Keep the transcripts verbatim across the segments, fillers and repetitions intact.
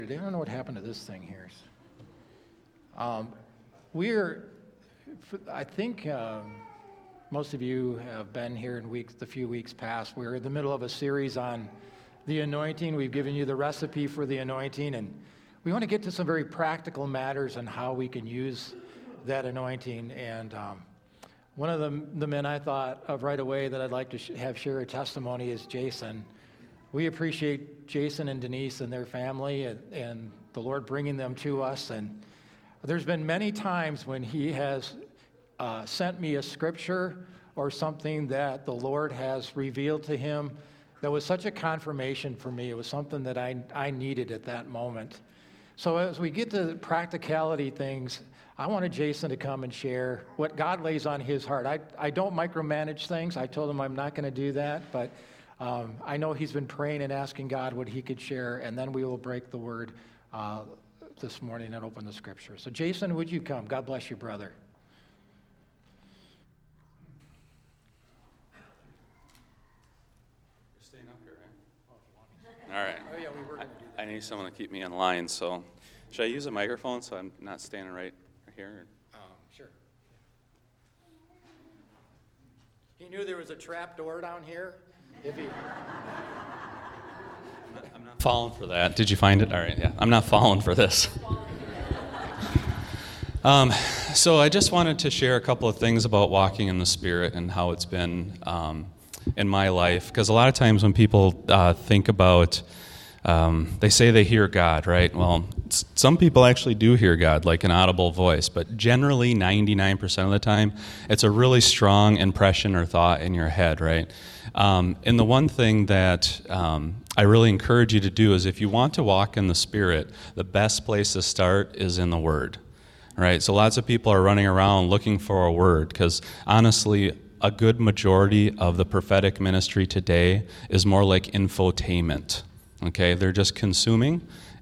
I don't know what happened to this thing here. Um, we're, I think uh, most of you have been here in weeks, the few weeks past. We're in the middle of a series on the anointing. We've given you the recipe for the anointing, and we want to get to some very practical matters on how we can use that anointing. And um, one of the, the men I thought of right away that I'd like to sh- have share a testimony is Jason. We appreciate Jason and Denise and their family and, and the Lord bringing them to us. And there's been many times when he has uh, sent me a scripture or something that the Lord has revealed to him that was such a confirmation for me. It was something that I, I needed at that moment. So as we get to practicality things, I wanted Jason to come and share what God lays on his heart. I, I don't micromanage things. I told him I'm not going to do that, but Um, I know he's been praying and asking God what he could share, and then we will break the word uh, this morning and open the scripture. So Jason, would you come? God bless you, brother. You're staying up here, right? All right. Oh, yeah, we were going to do that. I need someone to keep me in line, so should I use a microphone so I'm not standing right here? Um, sure. He knew there was a trap door down here. If he... I'm not falling for that. Did you find it? All right, yeah. I'm not falling for this. Um, so I just wanted to share a couple of things about walking in the Spirit and how it's been um, in my life. Because a lot of times when people uh, think about, um, they say they hear God, right? Well, s- some people actually do hear God, like an audible voice. But generally, ninety-nine percent of the time, it's a really strong impression or thought in your head, right? Um, and the one thing that um, I really encourage you to do is if you want to walk in the Spirit, the best place to start is in the Word, right? So lots of people are running around looking for a word because honestly, a good majority of the prophetic ministry today is more like infotainment, okay? They're just consuming,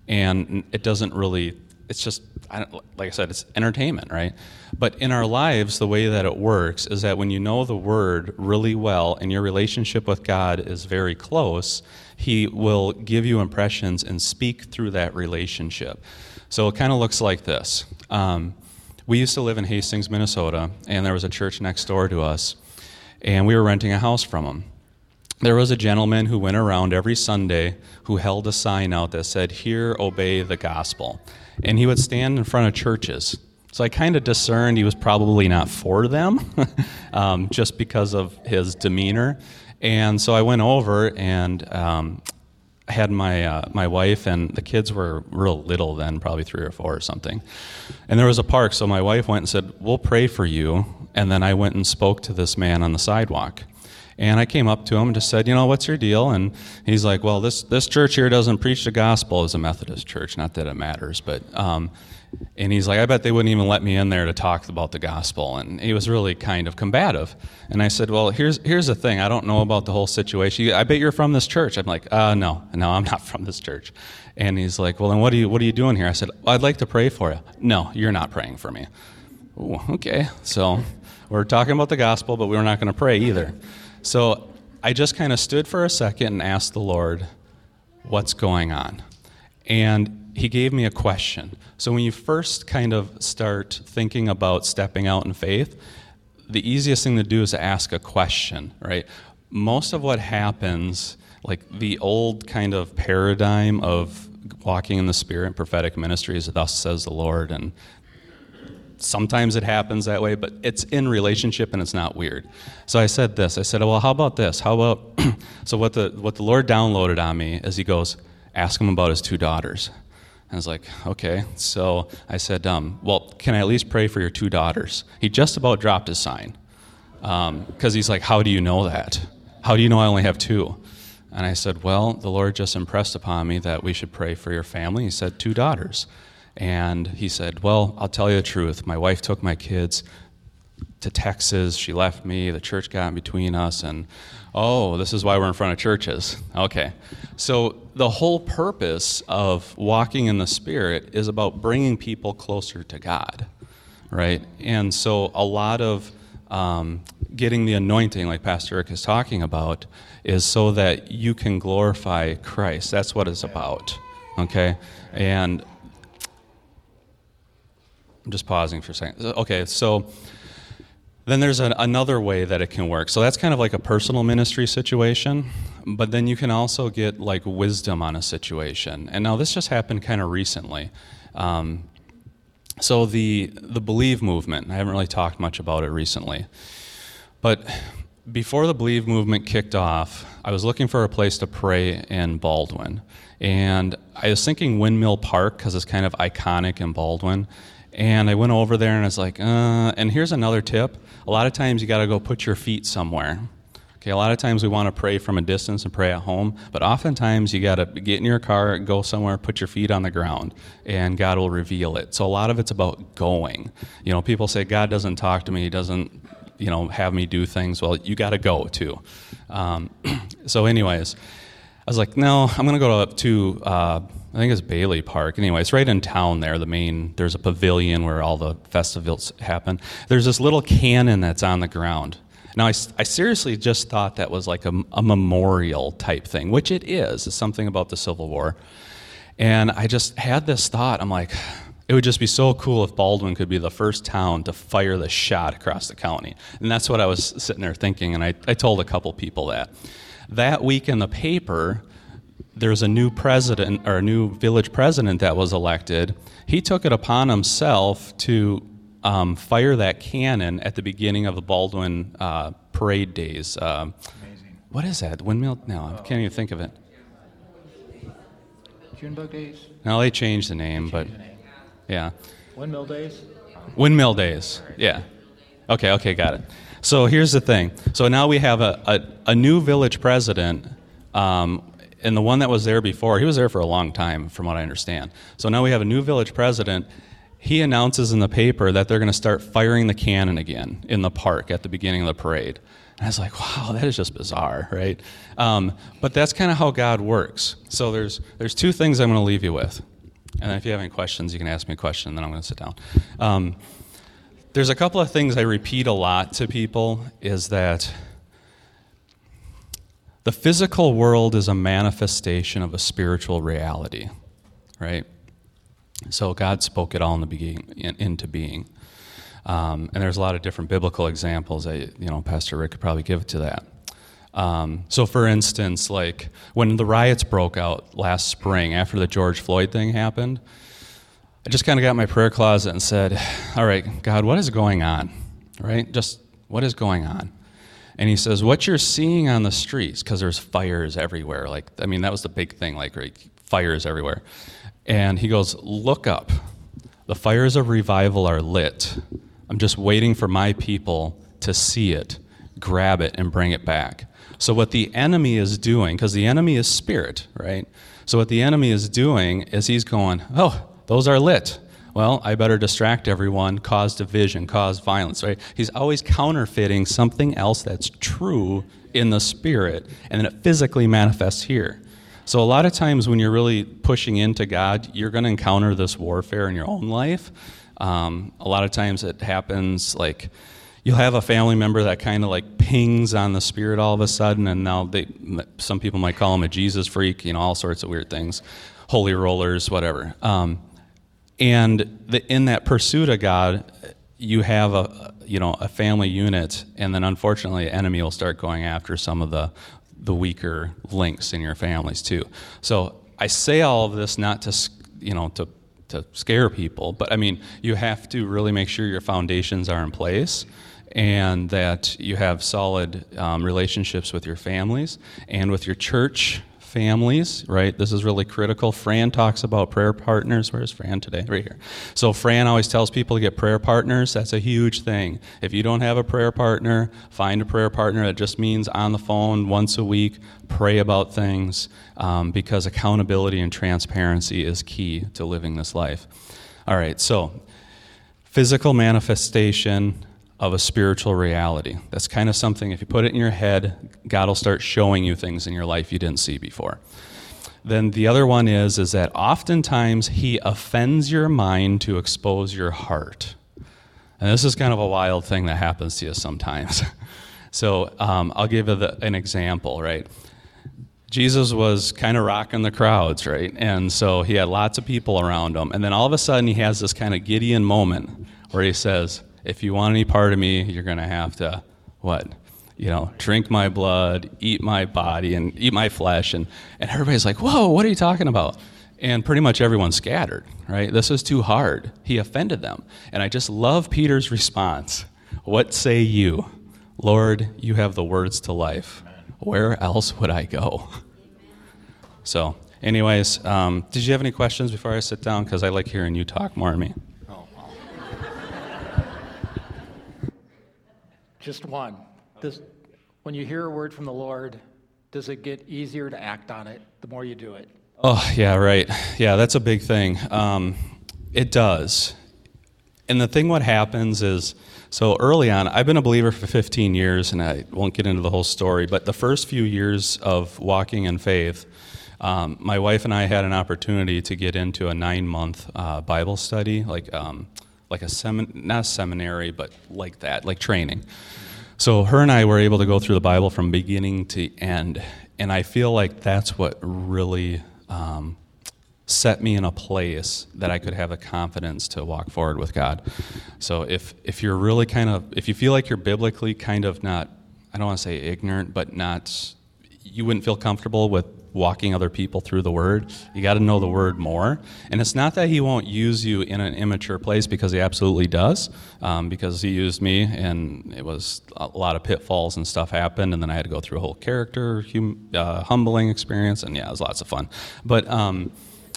and it doesn't really, it's just, I don't, like I said, it's entertainment, right? But in our lives, the way that it works is that when you know the Word really well and your relationship with God is very close, He will give you impressions and speak through that relationship. So it kind of looks like this. Um, we used to live in Hastings, Minnesota, and there was a church next door to us, and we were renting a house from them. There was a gentleman who went around every Sunday who held a sign out that said, "Here, obey the gospel." And he would stand in front of churches. So I kind of discerned he was probably not for them, um, just because of his demeanor. And so I went over and um, had my uh, my wife, and the kids were real little then, probably three or four or something. And there was a park, so my wife went and said, "We'll pray for you." And then I went and spoke to this man on the sidewalk. And I came up to him and just said, "You know, what's your deal?" And he's like, "Well, this this church here doesn't preach the gospel." It's a Methodist church, not that it matters, but um, and he's like, "I bet they wouldn't even let me in there to talk about the gospel." And he was really kind of combative. And I said, "Well, here's here's the thing. I don't know about the whole situation. I bet you're from this church." I'm like, "Uh, no, no, I'm not from this church." And he's like, "Well, then what are you what are you doing here?" I said, well, "I'd like to pray for you." "No, you're not praying for me." Ooh, okay, so we're talking about the gospel, but we're not going to pray either. So I just kind of stood for a second and asked the Lord, what's going on? And He gave me a question. So when you first kind of start thinking about stepping out in faith, the easiest thing to do is to ask a question, right? Most of what happens, like the old kind of paradigm of walking in the Spirit and prophetic ministry is thus says the Lord, and sometimes it happens that way, but it's in relationship and it's not weird. So I said this. I said, well, how about this? How about, so what the what the Lord downloaded on me is He goes, ask him about his two daughters. And I was like, okay. So I said, um, well, can I at least pray for your two daughters? He just about dropped his sign. Because um, he's like, how do you know that? How do you know I only have two? And I said, well, the Lord just impressed upon me that we should pray for your family. He said, two daughters. And he said, well, I'll tell you the truth. My wife took my kids to Texas. She left me. The church got in between us. And, oh, this is why we're in front of churches. Okay. So the whole purpose of walking in the Spirit is about bringing people closer to God, right? And so a lot of um, getting the anointing, like Pastor Eric is talking about, is so that you can glorify Christ. That's what it's about. okay? And I'm just pausing for a second. Okay, so then there's an, another way that it can work. So that's kind of like a personal ministry situation, but then you can also get like wisdom on a situation. And now this just happened kind of recently. Um, so the the Believe movement, I haven't really talked much about it recently, but before the Believe movement kicked off, I was looking for a place to pray in Baldwin. And I was thinking Windmill Park because it's kind of iconic in Baldwin. And I went over there and I was like, uh, and here's another tip. A lot of times you got to go put your feet somewhere. Okay, a lot of times we want to pray from a distance and pray at home, but oftentimes you got to get in your car, go somewhere, put your feet on the ground, and God will reveal it. So a lot of it's about going. You know, people say, God doesn't talk to me, he doesn't, you know, have me do things. Well, you got to go too. Um, so anyways, I was like, no, I'm going to go to, to uh, I think it's Bailey Park. Anyway, it's right in town there, the main, there's a pavilion where all the festivals happen. There's this little cannon that's on the ground. Now, I, I seriously just thought that was like a, a memorial type thing, which it is. It's something about the Civil War. And I just had this thought. I'm like, it would just be so cool if Baldwin could be the first town to fire the shot across the county. And that's what I was sitting there thinking, and I, I told a couple people that. That week in the paper, there's a new president, or a new village president that was elected. He took it upon himself to um, fire that cannon at the beginning of the Baldwin uh, parade days. Uh, Amazing. what is that? Windmill? No, I can't even think of it. Junebug Days? No, they changed the name, but Change the name. yeah. Windmill Days? Windmill Days, yeah. Okay, okay, got it. So here's the thing. So now we have a, a, a new village president, um, and the one that was there before, he was there for a long time, from what I understand. So now we have a new village president. He announces in the paper that they're going to start firing the cannon again in the park at the beginning of the parade. And I was like, wow, that is just bizarre, right? Um, but that's kind of how God works. So there's there's two things I'm going to leave you with. And if you have any questions, you can ask me a question, then I'm going to sit down. Um, there's a couple of things I repeat a lot to people, is that the physical world is a manifestation of a spiritual reality, right? So God spoke it all in the beginning, in, into being. Um, and there's a lot of different biblical examples. I, you know, Pastor Rick could probably give to that. Um, so for instance, like when the riots broke out last spring after the George Floyd thing happened, I just kind of got in my prayer closet and said, all right, God, what is going on, right? Just what is going on? And he says, what you're seeing on the streets, because there's fires everywhere. Like, I mean, that was the big thing, like right, fires everywhere. And he goes, look up. The fires of revival are lit. I'm just waiting for my people to see it, grab it, and bring it back. So what the enemy is doing, because the enemy is spirit, right? So what the enemy is doing is he's going, oh, those are lit. Well, I better distract everyone, cause division, cause violence, right? He's always counterfeiting something else that's true in the spirit, and then it physically manifests here. So a lot of times when you're really pushing into God, you're going to encounter this warfare in your own life. Um, a lot of times it happens like you'll have a family member that kind of like pings on the spirit all of a sudden, and now they, some people might call him a Jesus freak, you know, all sorts of weird things, holy rollers, whatever. Um, and the, in that pursuit of God, you have a you know a family unit, and then unfortunately, the enemy will start going after some of the the weaker links in your families too. So I say all of this not to, you know, to, to scare people, but I mean, you have to really make sure your foundations are in place and that you have solid um, relationships with your families and with your church families, right? This is really critical. Fran talks about prayer partners. Where's Fran today? Right here. So Fran always tells people to get prayer partners. That's a huge thing. If you don't have a prayer partner, find a prayer partner. That just means on the phone once a week, pray about things, um, because accountability and transparency is key to living this life. All right, so physical manifestation of a spiritual reality. That's kind of something, if you put it in your head, God will start showing you things in your life you didn't see before. Then the other one is, is that oftentimes he offends your mind to expose your heart. And this is kind of a wild thing that happens to you sometimes. So um, I'll give you the, an example, right? Jesus was kind of rocking the crowds, right? And so he had lots of people around him. And then all of a sudden he has this kind of Gideon moment where he says, if you want any part of me, you're going to have to, what? You know, drink my blood, eat my body, and eat my flesh. And, and everybody's like, whoa, what are you talking about? And pretty much everyone scattered, right? This is too hard. He offended them. And I just love Peter's response. What say you? Lord, you have the words to life. Where else would I go? So, anyways, um, did you have any questions before I sit down? Because I like hearing you talk more than me. Oh, well. Just one. Does, when you hear a word from the Lord, does it get easier to act on it the more you do it? Oh, yeah, right. Yeah, that's a big thing. Um, it does. And the thing what happens is, so early on, I've been a believer for fifteen years, and I won't get into the whole story, but the first few years of walking in faith, um, my wife and I had an opportunity to get into a nine-month uh, Bible study, like um, like a semin, not a seminary, but like that, like training. So her and I were able to go through the Bible from beginning to end, and I feel like that's what really um, set me in a place that I could have the confidence to walk forward with God. So if if you're really kind of, if you feel like you're biblically kind of not, I don't want to say ignorant, but not, you wouldn't feel comfortable with walking other people through the Word, you got to know the Word more. And it's not that he won't use you in an immature place, because he absolutely does, um, because he used me, and it was a lot of pitfalls and stuff happened, and then I had to go through a whole character, hum, uh, humbling experience, and yeah, it was lots of fun. But um,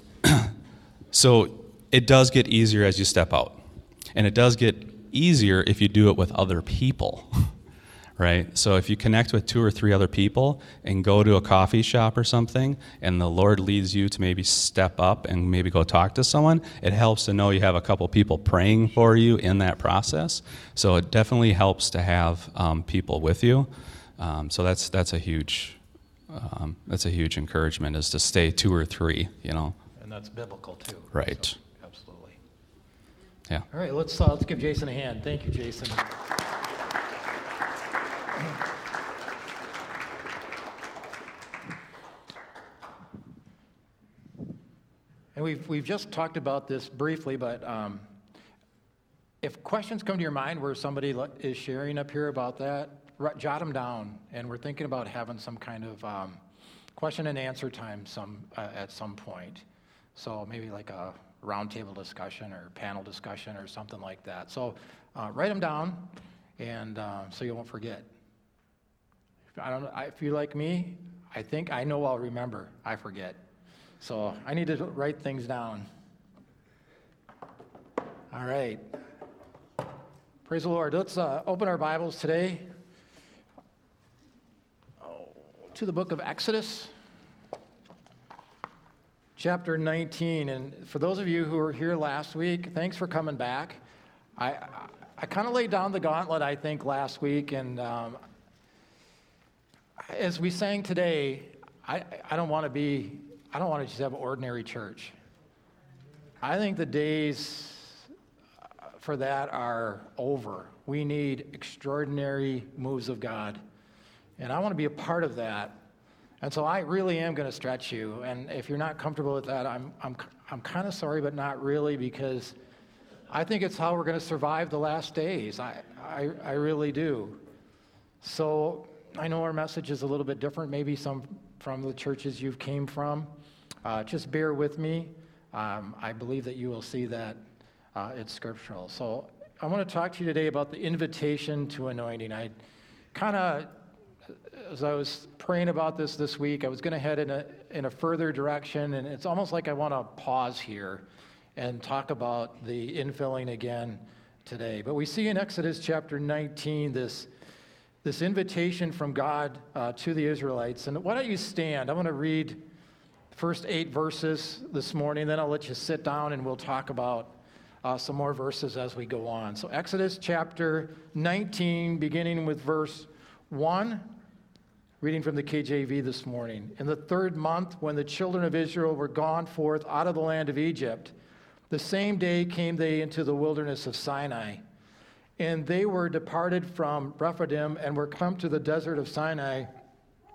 so it does get easier as you step out, and it does get easier if you do it with other people. Right? So if you connect with two or three other people and go to a coffee shop or something, and the Lord leads you to maybe step up and maybe go talk to someone, it helps to know you have a couple people praying for you in that process. So it definitely helps to have um, people with you. Um, so that's that's a huge um, that's a huge encouragement, is to stay two or three. You know. And that's biblical too. Right. So, absolutely. Yeah. All right. Let's uh, let's give Jason a hand. Thank you, Jason. And we've we've just talked about this briefly, but um, if questions come to your mind where somebody is sharing up here about that, jot them down. And we're thinking about having some kind of um, question and answer time some uh, at some point. So maybe like a roundtable discussion or panel discussion or something like that. So uh, write them down, and uh, so you won't forget. I don't know, if you're like me, I think I know I'll remember. I forget. So I need to write things down. All right. Praise the Lord. Let's uh, open our Bibles today oh, to the book of Exodus, chapter nineteen. And for those of you who were here last week, thanks for coming back. I I, I kind of laid down the gauntlet, I think, last week, and um, as we sang today, I, I don't want to be, I don't want to just have an ordinary church. I think the days for that are over. We need extraordinary moves of God, and I want to be a part of that. And so I really am going to stretch you, and if you're not comfortable with that, I'm, I'm, I'm kind of sorry, but not really, because I think it's how we're going to survive the last days. I, I, I really do. So I know our message is a little bit different, maybe some from the churches you've came from. Uh, just bear with me. Um, I believe that you will see that uh, it's scriptural. So I want to talk to you today about the invitation to anointing. I kind of, as I was praying about this this week, I was going to head in a, in a further direction, and it's almost like I want to pause here and talk about the infilling again today. But we see in Exodus chapter nineteen this this invitation from God uh, to the Israelites. And why don't you stand? I'm going to read the first eight verses this morning, then I'll let you sit down and we'll talk about uh, some more verses as we go on. So Exodus chapter nineteen, beginning with verse one, reading from the K J V this morning. In the third month, when the children of Israel were gone forth out of the land of Egypt, the same day came they into the wilderness of Sinai. And they were departed from Rephidim and were come to the desert of Sinai.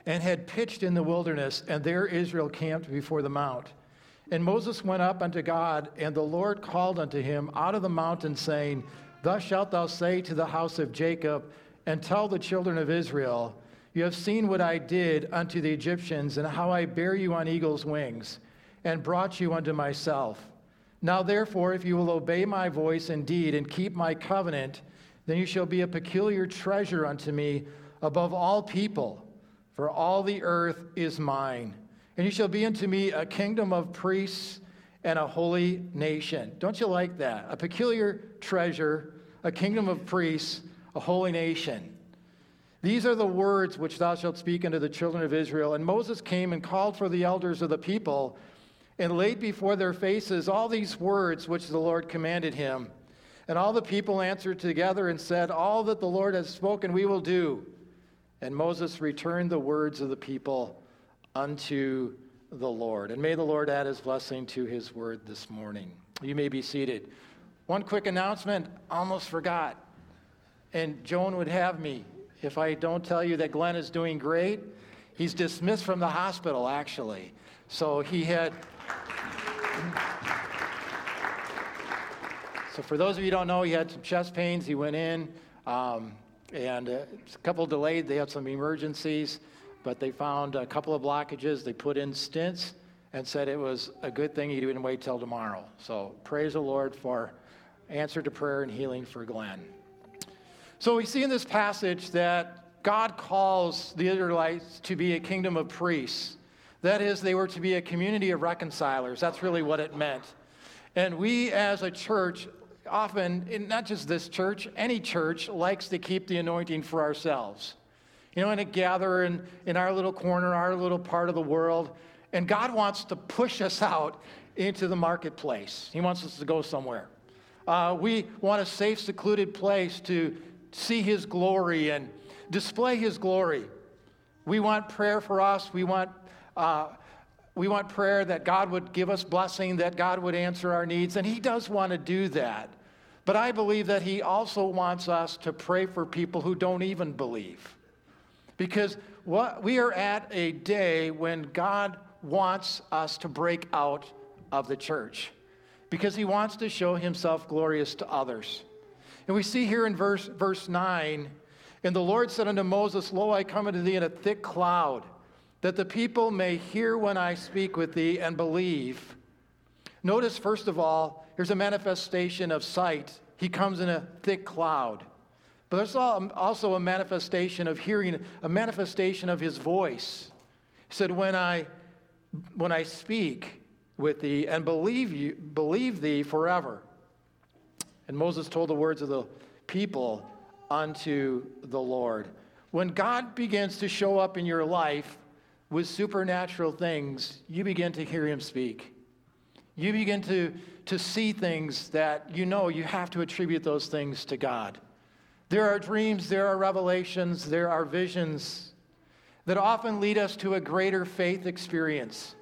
and had pitched in the wilderness, and there Israel camped before the mount. And Moses went up unto God, and the Lord called unto him out of the mountain, saying, Thus shalt thou say to the house of Jacob, and tell the children of Israel, You have seen what I did unto the Egyptians, and how I bare you on eagle's wings, and brought you unto myself. Now therefore, if you will obey my voice indeed, and keep my covenant, then you shall be a peculiar treasure unto me above all people, for all the earth is mine. And you shall be unto me a kingdom of priests and a holy nation. Don't you like that? A peculiar treasure, a kingdom of priests, a holy nation. These are the words which thou shalt speak unto the children of Israel. And Moses came and called for the elders of the people, and laid before their faces all these words which the Lord commanded him. And all the people answered together and said, All that the Lord has spoken we will do. And Moses returned the words of the people unto the Lord. And may the Lord add his blessing to his word this morning. You may be seated. One quick announcement, almost forgot. And Joan would have me if I don't tell you that Glenn is doing great. He's dismissed from the hospital, actually. So he had... So for those of you who don't know, he had some chest pains. He went in, um, and uh, a couple delayed. They had some emergencies, but they found a couple of blockages. They put in stents and said it was a good thing he didn't wait till tomorrow. So praise the Lord for answer to prayer and healing for Glenn. So we see in this passage that God calls the Israelites to be a kingdom of priests. That is, they were to be a community of reconcilers. That's really what it meant. And we as a church, often, in not just this church, any church likes to keep the anointing for ourselves. You know, and to gather in, in our little corner, our little part of the world. And God wants to push us out into the marketplace. He wants us to go somewhere. Uh, we want a safe, secluded place to see his glory and display his glory. We want prayer for us. We want uh, we want prayer that God would give us blessing, that God would answer our needs, and he does want to do that. But I believe that he also wants us to pray for people who don't even believe. Because what we are at a day when God wants us to break out of the church, because he wants to show himself glorious to others. And we see here in verse, verse nine, And the Lord said unto Moses, Lo, I come unto thee in a thick cloud, that the people may hear when I speak with thee and believe. Notice, first of all, here's a manifestation of sight. He comes in a thick cloud. But there's also a manifestation of hearing, a manifestation of his voice. He said, when I, when I speak with thee and believe you, believe thee forever. And Moses told the words of the people unto the Lord. When God begins to show up in your life with supernatural things, you begin to hear him speak. You begin to, to see things that you know you have to attribute those things to God. There are dreams, there are revelations, there are visions that often lead us to a greater faith experience.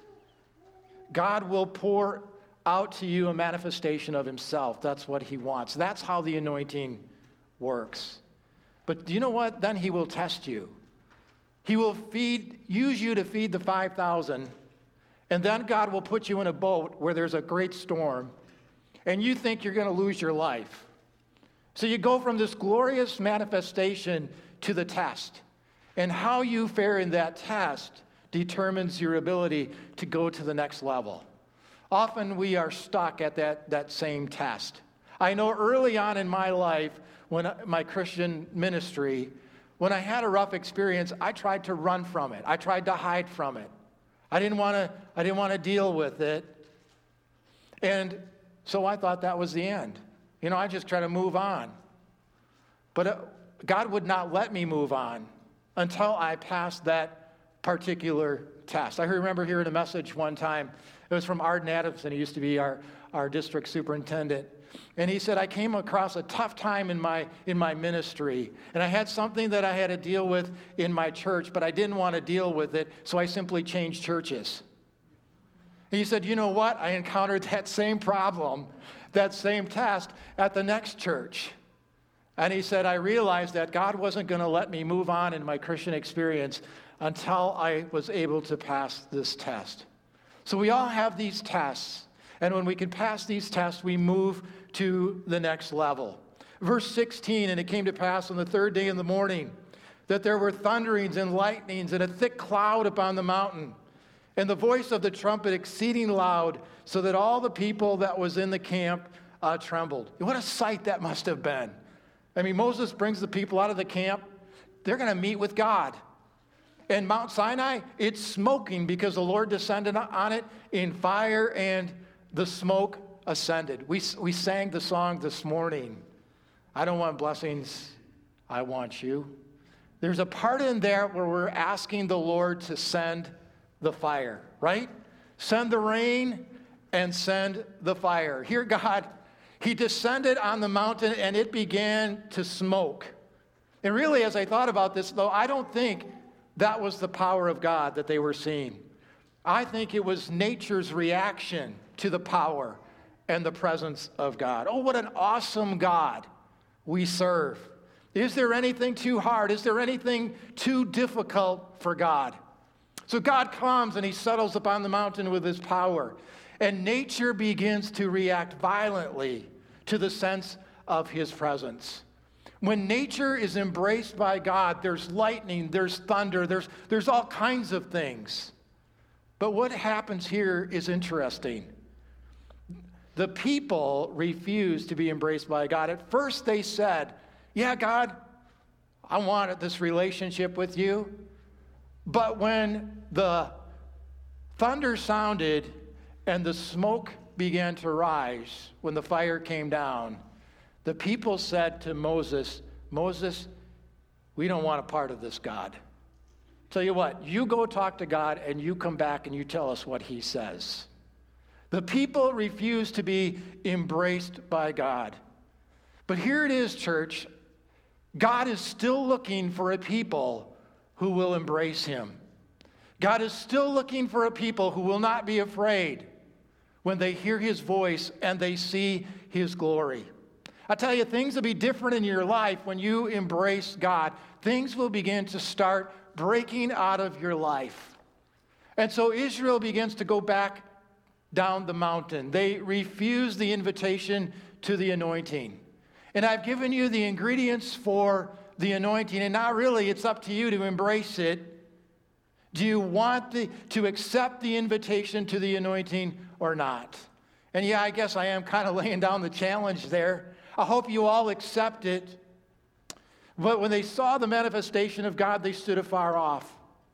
God will pour out to you a manifestation of himself. That's what he wants. That's how the anointing works. But do you know what? Then he will test you. He will feed, use you to feed the five thousand, and then God will put you in a boat where there's a great storm, and you think you're going to lose your life. So you go from this glorious manifestation to the test. And how you fare in that test determines your ability to go to the next level. Often we are stuck at that, that same test. I know early on in my life, when my Christian ministry, when I had a rough experience, I tried to run from it. I tried to hide from it. I didn't want to, I didn't want to deal with it. And so I thought that was the end. You know, I just try to move on. But uh, God would not let me move on until I passed that particular test. I remember hearing a message one time. It was from Arden Adamson. He used to be our, our district superintendent. And he said, I came across a tough time in my, in my ministry. And I had something that I had to deal with in my church, but I didn't want to deal with it, so I simply changed churches. And he said, you know what? I encountered that same problem, that same test at the next church. And he said, I realized that God wasn't going to let me move on in my Christian experience until I was able to pass this test. So we all have these tests. And when we can pass these tests, we move to the next level. Verse sixteen, and it came to pass on the third day in the morning that there were thunderings and lightnings and a thick cloud upon the mountain, and the voice of the trumpet exceeding loud, so that all the people that was in the camp uh, trembled. What a sight that must have been. I mean, Moses brings the people out of the camp. They're going to meet with God. And Mount Sinai, it's smoking because the Lord descended on it in fire and the smoke ascended. We, we sang the song this morning, I don't want blessings, I want you. There's a part in there where we're asking the Lord to send the fire, right? Send the rain and send the fire. Here, God, he descended on the mountain and it began to smoke. And really, as I thought about this, though, I don't think that was the power of God that they were seeing. I think it was nature's reaction to the power and the presence of God. Oh, what an awesome God we serve. Is there anything too hard? Is there anything too difficult for God? So God comes and he settles upon the mountain with his power. And nature begins to react violently to the sense of his presence. When nature is embraced by God, there's lightning, there's thunder, there's, there's all kinds of things. But what happens here is interesting. The people refused to be embraced by God. At first they said, yeah, God, I wanted this relationship with you. But when the thunder sounded and the smoke began to rise, when the fire came down, the people said to Moses, Moses, we don't want a part of this God. Tell you what, you go talk to God and you come back and you tell us what he says. The people refused to be embraced by God. But here it is, church. God is still looking for a people who will embrace him. God is still looking for a people who will not be afraid when they hear his voice and they see his glory. I tell you, things will be different in your life when you embrace God. Things will begin to start breaking out of your life. And so Israel begins to go back down the mountain. They refuse the invitation to the anointing. And I've given you the ingredients for the anointing, and now really it's up to you to embrace it. Do you want the, to accept the invitation to the anointing or not? And yeah, I guess I am kind of laying down the challenge there. I hope you all accept it. But when they saw the manifestation of God, they stood afar off.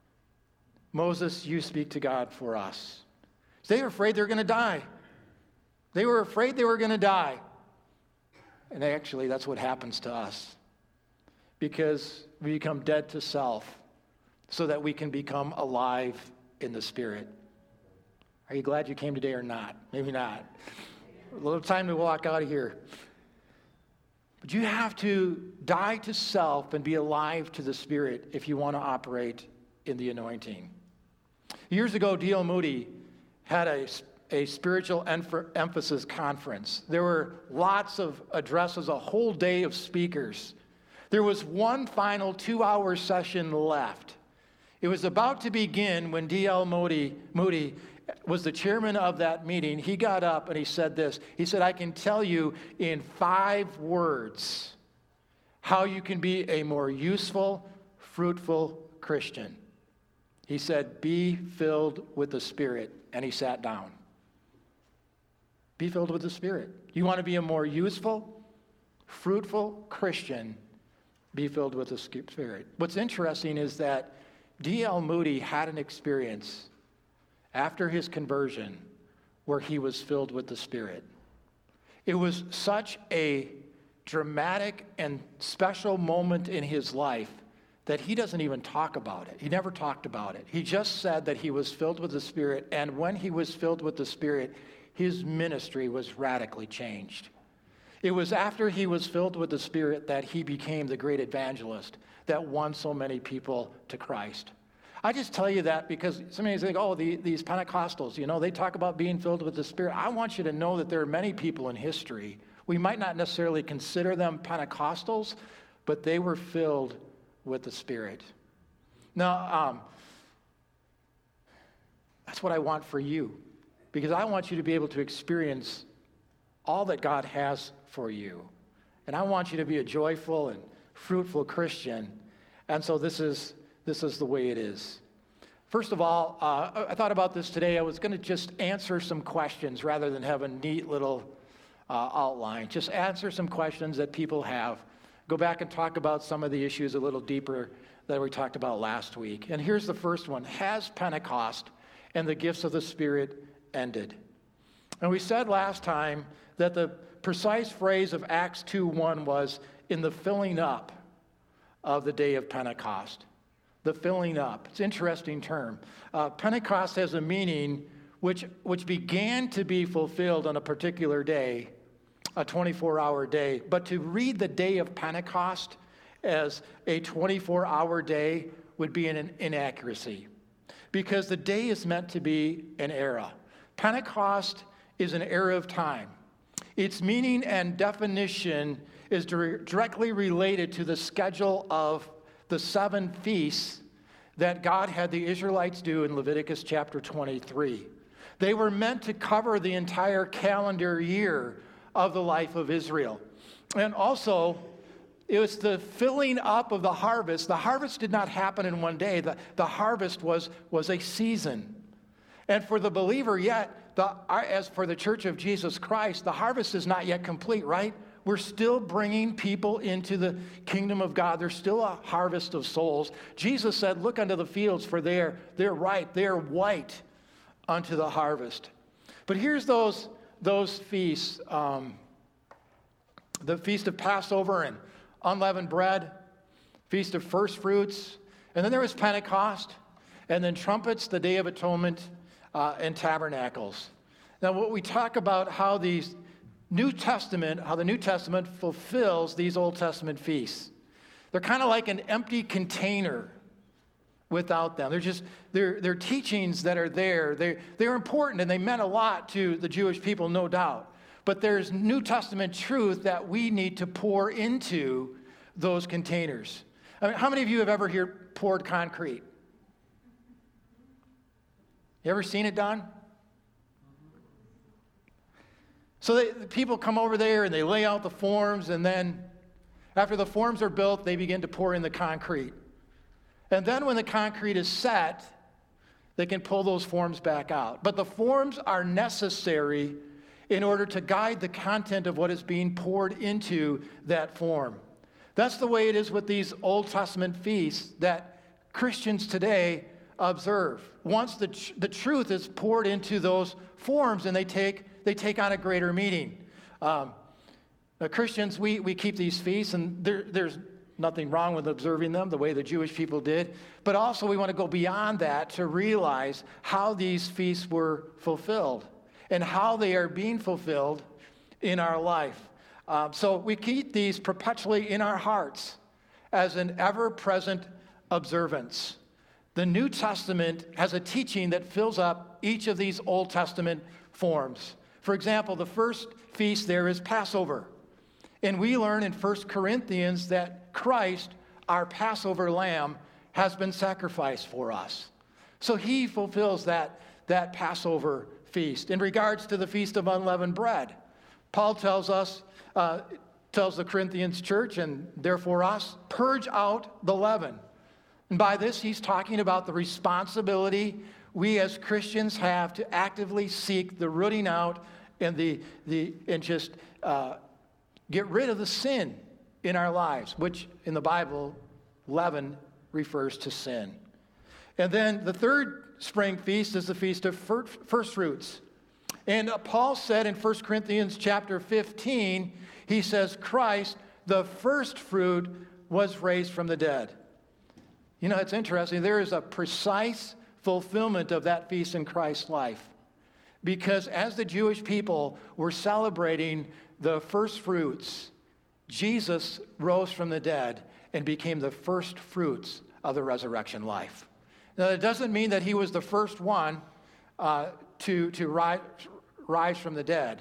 Moses, you speak to God for us. They were afraid they were going to die. They were afraid they were going to die. And actually, that's what happens to us. Because we become dead to self so that we can become alive in the Spirit. Are you glad you came today or not? Maybe not. A little time to walk out of here. But you have to die to self and be alive to the Spirit if you want to operate in the anointing. Years ago, D L Moody had a, a spiritual emph- emphasis conference. There were lots of addresses, a whole day of speakers. There was one final two-hour session left. It was about to begin when D L Moody, Moody was the chairman of that meeting. He got up and he said this. He said, I can tell you in five words how you can be a more useful, fruitful Christian. He said, be filled with the Spirit. And he sat down. Be filled with the Spirit. You want to be a more useful, fruitful Christian, be filled with the Spirit. What's interesting is that D L Moody had an experience after his conversion where he was filled with the Spirit. It was such a dramatic and special moment in his life that he doesn't even talk about it. He never talked about it. He just said that he was filled with the Spirit, and when he was filled with the Spirit, his ministry was radically changed. It was after he was filled with the Spirit that he became the great evangelist that won so many people to Christ. I just tell you that because somebody think, oh, the, these Pentecostals, you know, they talk about being filled with the Spirit. I want you to know that there are many people in history. We might not necessarily consider them Pentecostals, but they were filled with the Spirit. Now, um, That's what I want for you, because I want you to be able to experience all that God has for you. And I want you to be a joyful and fruitful Christian. And so this is this is the way it is. First of all, uh, I thought about this today. I was going to just answer some questions rather than have a neat little uh, outline. Just answer some questions that people have. Go back and talk about some of the issues a little deeper that we talked about last week. And here's the first one. Has Pentecost and the gifts of the Spirit ended? And we said last time that the precise phrase of Acts two one was in the filling up of the day of Pentecost. The filling up. It's an interesting term. Uh, Pentecost has a meaning which, which began to be fulfilled on a particular day, a twenty-four hour day. But to read the day of Pentecost as a twenty-four hour day would be an inaccuracy, because the day is meant to be an era. Pentecost is an era of time. Its meaning and definition is dir- directly related to the schedule of the seven feasts that God had the Israelites do in Leviticus chapter twenty-three. They were meant to cover the entire calendar year of the life of Israel. And also, it was the filling up of the harvest. The harvest did not happen in one day. The, the harvest was, was a season. And for the believer yet, the, as for the Church of Jesus Christ, the harvest is not yet complete, right? We're still bringing people into the kingdom of God. There's still a harvest of souls. Jesus said, look unto the fields, for they're, they're ripe, they're white unto the harvest. But here's those, those feasts, um, the Feast of Passover and Unleavened Bread, Feast of First Fruits, and then there was Pentecost, and then trumpets, the Day of Atonement, uh, and tabernacles. Now, what we talk about how these New Testament, how the New Testament fulfills these Old Testament feasts. They're kind of like an empty container without them. They're just, they're, they're teachings that are there. They're, they're important and they meant a lot to the Jewish people, no doubt. But there's New Testament truth that we need to pour into those containers. I mean, how many of you have ever here poured concrete? You ever seen it done? So they, the people come over there and they lay out the forms, and then after the forms are built, they begin to pour in the concrete. And then when the concrete is set, they can pull those forms back out. But the forms are necessary in order to guide the content of what is being poured into that form. That's the way it is with these Old Testament feasts that Christians today observe. Once the, tr- the truth is poured into those forms, and they take they take on a greater meaning. Um, uh, Christians, we, we keep these feasts, and there, there's nothing wrong with observing them the way the Jewish people did. But also we want to go beyond that to realize how these feasts were fulfilled and how they are being fulfilled in our life. Um, so we keep these perpetually in our hearts as an ever-present observance. The New Testament has a teaching that fills up each of these Old Testament forms. For example, the first feast there is Passover. And we learn in First Corinthians that Christ, our Passover lamb, has been sacrificed for us. So he fulfills that, that Passover feast. In regards to the Feast of Unleavened Bread, Paul tells us, uh, tells the Corinthians church, and therefore us, purge out the leaven. And by this, he's talking about the responsibility we as Christians have to actively seek the rooting out and the the and just uh, get rid of the sin in our lives, which in the Bible, leaven refers to sin. And then the third spring feast is the Feast of First Fruits. And uh, Paul said in First Corinthians chapter fifteen, he says, Christ, the first fruit, was raised from the dead. You know, it's interesting. There is a precise fulfillment of that feast in Christ's life. Because as the Jewish people were celebrating the first fruits, Jesus rose from the dead and became the first fruits of the resurrection life. Now, that doesn't mean that he was the first one uh, to, to rise, rise from the dead.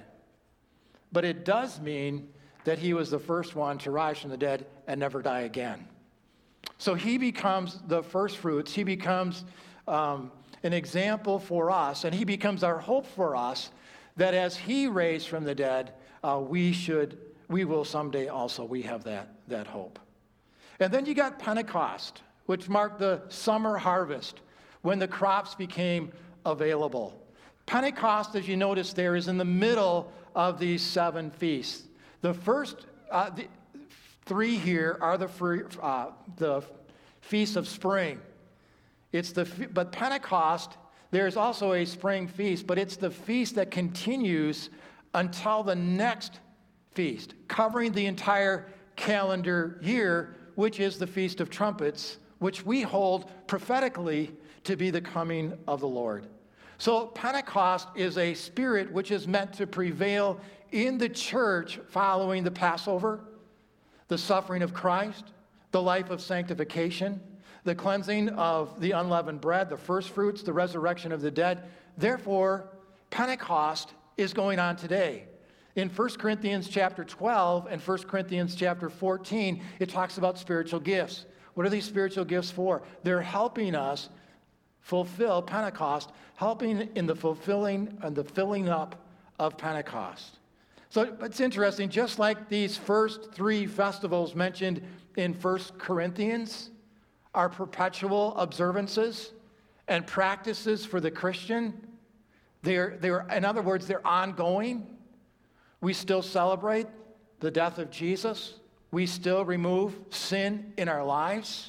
But it does mean that he was the first one to rise from the dead and never die again. So he becomes the first fruits. He becomes um, an example for us, and he becomes our hope for us, that as he raised from the dead, uh, we should, we will someday also, we have that, that hope. And then you got Pentecost, which marked the summer harvest, when the crops became available. Pentecost, as you notice there, is in the middle of these seven feasts. The first uh, the three here are the, free, uh, the feasts of spring. It's the, but Pentecost, there's also a spring feast, but it's the feast that continues until the next feast, covering the entire calendar year, which is the Feast of Trumpets, which we hold prophetically to be the coming of the Lord. So Pentecost is a spirit which is meant to prevail in the church following the Passover, the suffering of Christ, the life of sanctification, the cleansing of the unleavened bread, the first fruits, the resurrection of the dead. Therefore, Pentecost is going on today. In First Corinthians chapter twelve and First Corinthians chapter fourteen, it talks about spiritual gifts. What are these spiritual gifts for? They're helping us fulfill Pentecost, helping in the fulfilling and the filling up of Pentecost. So it's interesting, just like these first three festivals mentioned in First Corinthians are perpetual observances and practices for the Christian, they're, they're, in other words, they're ongoing. We still celebrate the death of Jesus. We still remove sin in our lives.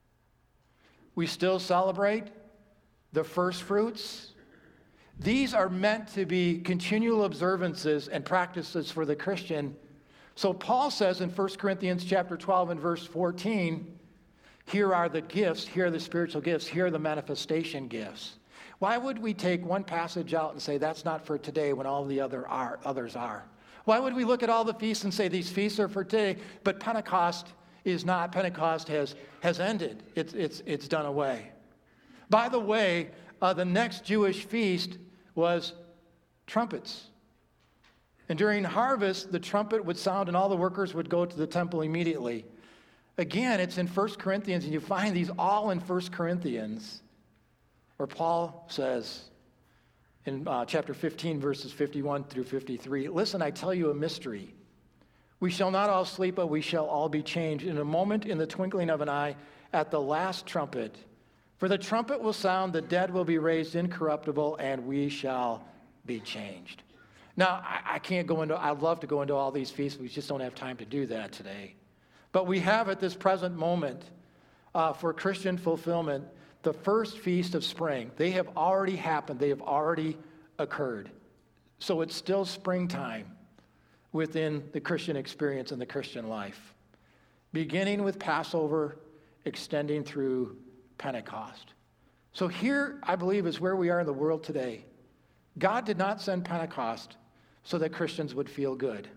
We still celebrate the first fruits. These are meant to be continual observances and practices for the Christian. So Paul says in First Corinthians chapter twelve and verse fourteen, here are the gifts, here are the spiritual gifts, here are the manifestation gifts. Why would we take one passage out and say that's not for today when all the other are, others are? Why would we look at all the feasts and say these feasts are for today, but Pentecost is not? Pentecost has, has ended. It's, it's, it's done away. By the way, uh, the next Jewish feast was trumpets. And during harvest, the trumpet would sound and all the workers would go to the temple immediately. Again, it's in First Corinthians, and you find these all in First Corinthians, where Paul says in uh, chapter fifteen, verses fifty-one through fifty-three, listen, I tell you a mystery. We shall not all sleep, but we shall all be changed in a moment, in the twinkling of an eye, at the last trumpet. For the trumpet will sound, the dead will be raised incorruptible, and we shall be changed. Now, I, I can't go into, I'd love to go into all these feasts, we just don't have time to do that today. But we have at this present moment, uh, for Christian fulfillment, the first feast of spring. They have already happened. They have already occurred. So it's still springtime within the Christian experience and the Christian life. Beginning with Passover, extending through Pentecost. So here, I believe, is where we are in the world today. God did not send Pentecost so that Christians would feel good.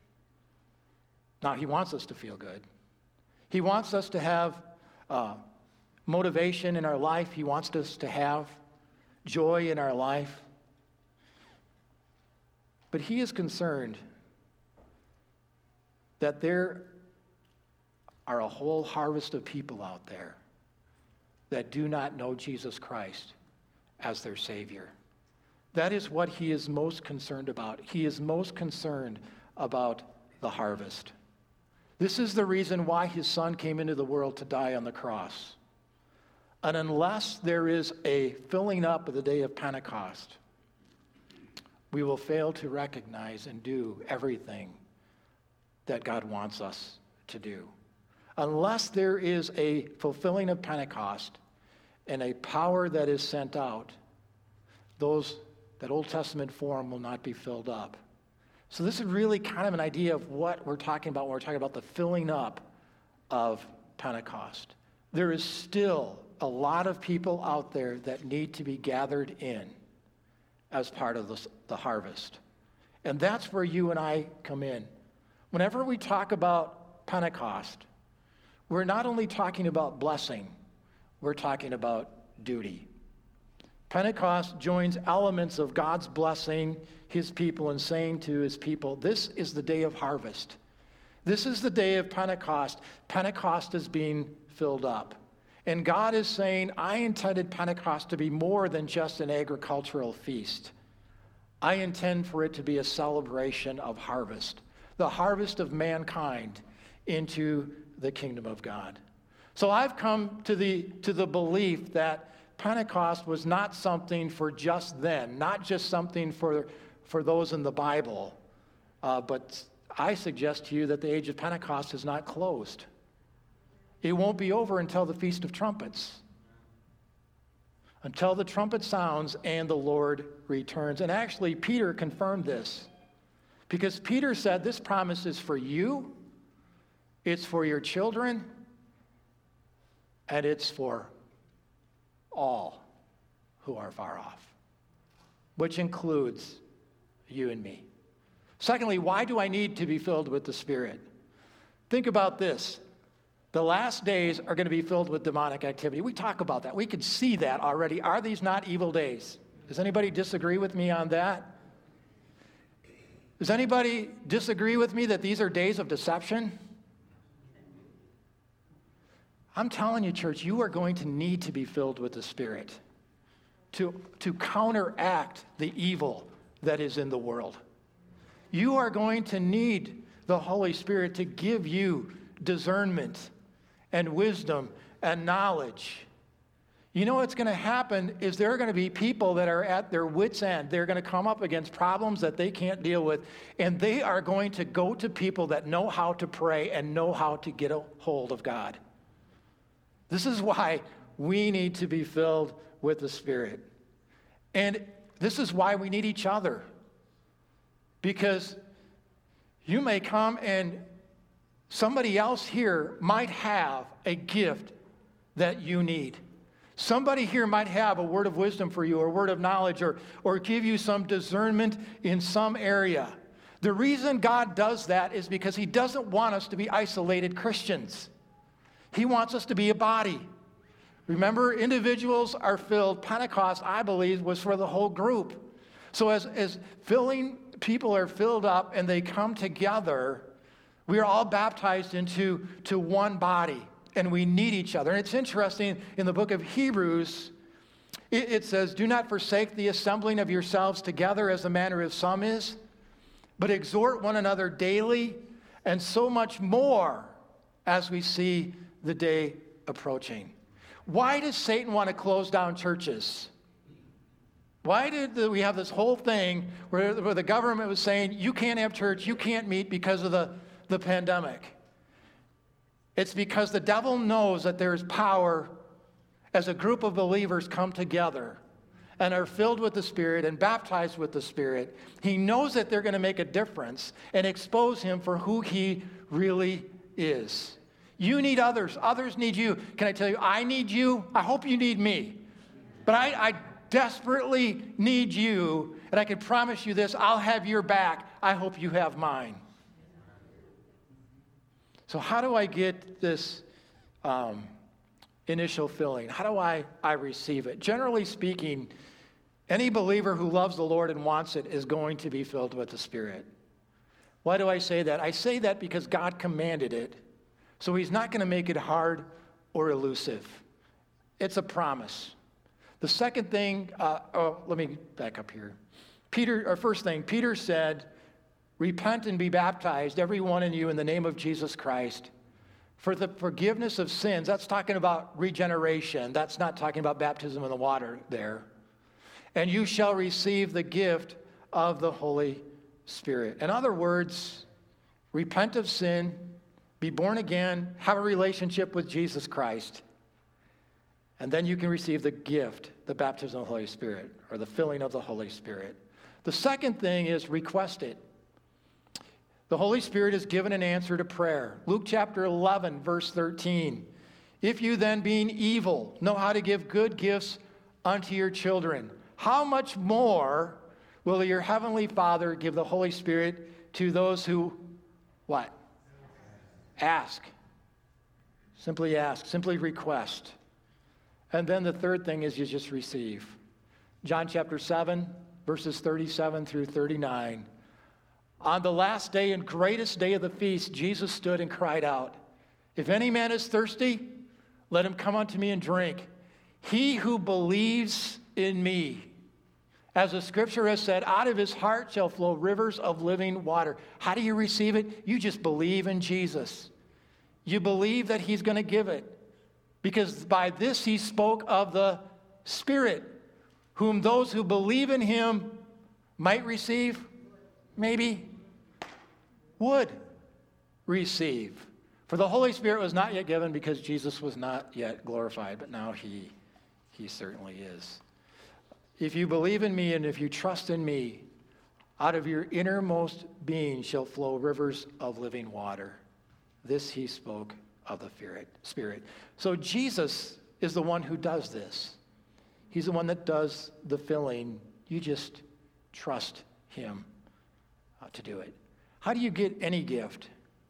Now, he wants us to feel good. He wants us to have uh, motivation in our life. He wants us to have joy in our life. But he is concerned that there are a whole harvest of people out there that do not know Jesus Christ as their Savior. That is what he is most concerned about. He is most concerned about the harvest. This is the reason why his son came into the world to die on the cross. And unless there is a filling up of the day of Pentecost, we will fail to recognize and do everything that God wants us to do. Unless there is a fulfilling of Pentecost and a power that is sent out, those, that Old Testament form will not be filled up. So this is really kind of an idea of what we're talking about when we're talking about the filling up of Pentecost. There is still a lot of people out there that need to be gathered in as part of the, the harvest. And that's where you and I come in. Whenever we talk about Pentecost, we're not only talking about blessing, we're talking about duty. Pentecost joins elements of God's blessing his people and saying to his people, this is the day of harvest. This is the day of Pentecost. Pentecost is being filled up. And God is saying, I intended Pentecost to be more than just an agricultural feast. I intend for it to be a celebration of harvest, the harvest of mankind into the kingdom of God. So I've come to the, to the belief that Pentecost was not something for just then, not just something for, for those in the Bible, uh, but I suggest to you that the age of Pentecost is not closed. It won't be over until the Feast of Trumpets, until the trumpet sounds and the Lord returns. And actually, Peter confirmed this, because Peter said this promise is for you, it's for your children, and it's for all who are far off, which includes you and me. Secondly, why do I need to be filled with the Spirit? Think about this. The last days are going to be filled with demonic activity. We talk about that. We can see that already. Are these not evil days? Does anybody disagree with me on that? Does anybody disagree with me that these are days of deception? I'm telling you, church, you are going to need to be filled with the Spirit to, to counteract the evil that is in the world. You are going to need the Holy Spirit to give you discernment and wisdom and knowledge. You know what's going to happen is there are going to be people that are at their wits' end. They're going to come up against problems that they can't deal with, and they are going to go to people that know how to pray and know how to get a hold of God. This is why we need to be filled with the Spirit. And this is why we need each other. Because you may come and somebody else here might have a gift that you need. Somebody here might have a word of wisdom for you, or a word of knowledge, or, or give you some discernment in some area. The reason God does that is because he doesn't want us to be isolated Christians. He wants us to be a body. Remember, individuals are filled. Pentecost, I believe, was for the whole group. So as, as filling people are filled up and they come together, we are all baptized into to one body, and we need each other. And it's interesting, in the book of Hebrews, it, it says, do not forsake the assembling of yourselves together as the manner of some is, but exhort one another daily, and so much more as we see the day approaching. Why does Satan want to close down churches? Why did we have this whole thing where, where the government was saying, you can't have church, you can't meet because of the, the pandemic? It's because the devil knows that there's power as a group of believers come together and are filled with the Spirit and baptized with the Spirit. He knows that they're going to make a difference and expose him for who he really is. You need others. Others need you. Can I tell you, I need you. I hope you need me. But I, I desperately need you, and I can promise you this, I'll have your back. I hope you have mine. So how do I get this um, initial filling? How do I, I receive it? Generally speaking, any believer who loves the Lord and wants it is going to be filled with the Spirit. Why do I say that? I say that because God commanded it. So he's not going to make it hard or elusive. It's a promise. The second thing, uh, oh, let me back up here. Peter, or first thing, Peter said, repent and be baptized, every one of you, in the name of Jesus Christ, for the forgiveness of sins. That's talking about regeneration. That's not talking about baptism in the water there. And you shall receive the gift of the Holy Spirit. In other words, repent of sin, be born again, have a relationship with Jesus Christ, and then you can receive the gift, the baptism of the Holy Spirit, or the filling of the Holy Spirit. The second thing is request it. The Holy Spirit is given an answer to prayer. Luke chapter eleven, verse thirteen. If you then, being evil, know how to give good gifts unto your children, how much more will your heavenly Father give the Holy Spirit to those who, what? Ask. Simply ask. Simply request. And then the third thing is you just receive. John chapter seven, verses thirty-seven through thirty-nine. On the last day and greatest day of the feast, Jesus stood and cried out, if any man is thirsty, let him come unto me and drink. He who believes in me, as the scripture has said, out of his heart shall flow rivers of living water. How do you receive it? You just believe in Jesus. You believe that he's going to give it. Because by this he spoke of the Spirit, whom those who believe in him might receive, maybe would receive. For the Holy Spirit was not yet given because Jesus was not yet glorified, but now he, he certainly is. If you believe in me and if you trust in me, out of your innermost being shall flow rivers of living water. This he spoke of the Spirit. So Jesus is the one who does this. He's the one that does the filling. You just trust him uh, to do it. How do you get any gift?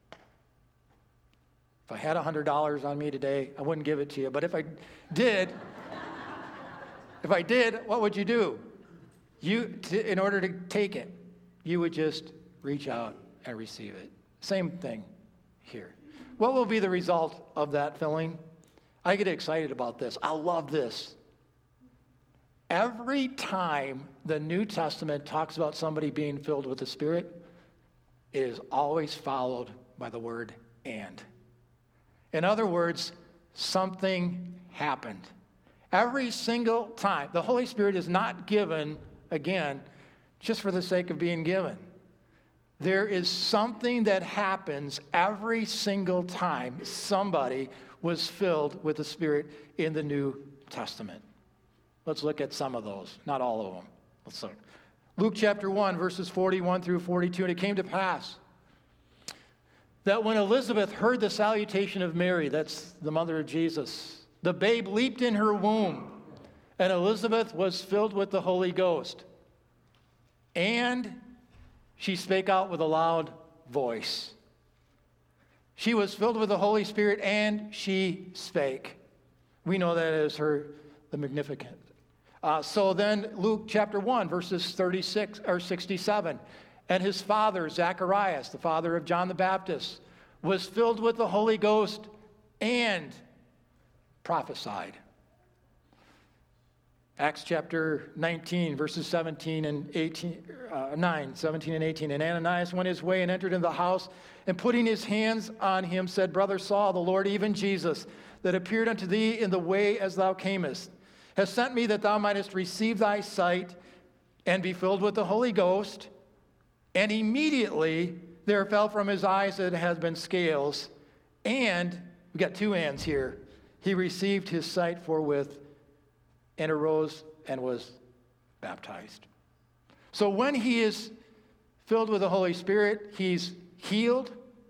If I had one hundred dollars on me today, I wouldn't give it to you. But if I did, if I did, what would you do? You, to, in order to take it, you would just reach out and receive it. Same thing here. What will be the result of that filling? I get excited about this. I love this. Every time the New Testament talks about somebody being filled with the Spirit, it is always followed by the word and. In other words, something happened. Every single time. The Holy Spirit is not given, again, just for the sake of being given. There is something that happens every single time somebody was filled with the Spirit in the New Testament. Let's look at some of those, not all of them. Let's look. Luke chapter one, verses forty-one through forty-two. And it came to pass that when Elizabeth heard the salutation of Mary, that's the mother of Jesus, the babe leaped in her womb, and Elizabeth was filled with the Holy Ghost. And she spake out with a loud voice. She was filled with the Holy Spirit, and she spake. We know that as her, the Magnificat. Uh, so then, Luke chapter one, verses thirty-six or sixty-seven. And his father, Zacharias, the father of John the Baptist, was filled with the Holy Ghost and prophesied. Acts chapter nineteen, verses seventeen and eighteen, uh, nine, seventeen and eighteen. And Ananias went his way and entered into the house, and putting his hands on him, said, Brother Saul, the Lord, even Jesus, that appeared unto thee in the way as thou camest, has sent me that thou mightest receive thy sight and be filled with the Holy Ghost. And immediately there fell from his eyes that had been scales, and we got two ands here. He received his sight forthwith, and arose and was baptized. So when he is filled with the Holy Spirit, he's healed,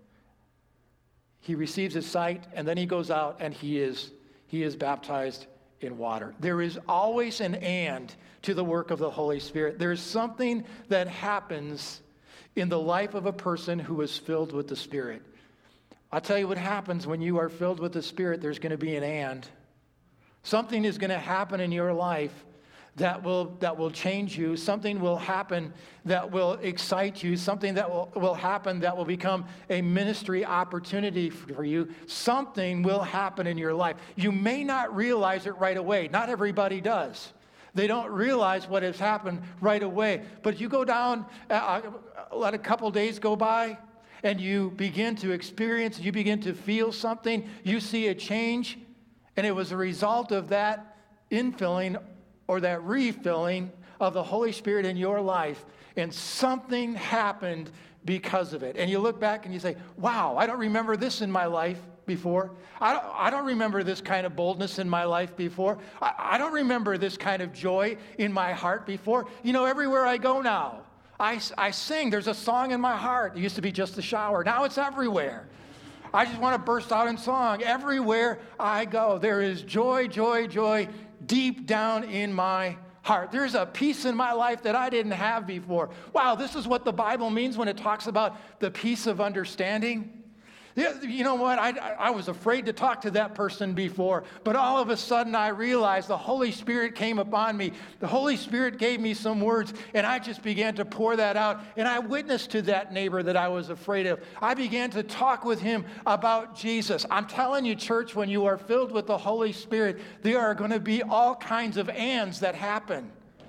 he receives his sight, and then he goes out and he is he is baptized in water. There is always an and to the work of the Holy Spirit. There's something that happens in the life of a person who is filled with the Spirit. I'll tell you what happens when you are filled with the Spirit. There's going to be an and. Something is going to happen in your life that will that will change you. Something will happen that will excite you. Something that will, will happen that will become a ministry opportunity for you. Something will happen in your life. You may not realize it right away. Not everybody does. They don't realize what has happened right away. But you go down, uh, let a couple days go by, and you begin to experience, you begin to feel something. You see a change, and it was a result of that infilling or that refilling of the Holy Spirit in your life, and something happened because of it. And you look back and you say, wow, I don't remember this in my life before. I don't, I don't remember this kind of boldness in my life before. I, I don't remember this kind of joy in my heart before. You know, everywhere I go now, I, I sing. There's a song in my heart. It used to be just the shower. Now it's everywhere. I just want to burst out in song. Everywhere I go, there is joy, joy, joy deep down in my heart. There's a peace in my life that I didn't have before. Wow, this is what the Bible means when it talks about the peace of understanding. Yeah, you know what? I, I was afraid to talk to that person before, but all of a sudden I realized the Holy Spirit came upon me. The Holy Spirit gave me some words, and I just began to pour that out. And I witnessed to that neighbor that I was afraid of. I began to talk with him about Jesus. I'm telling you, church, when you are filled with the Holy Spirit, there are going to be all kinds of ands that happen.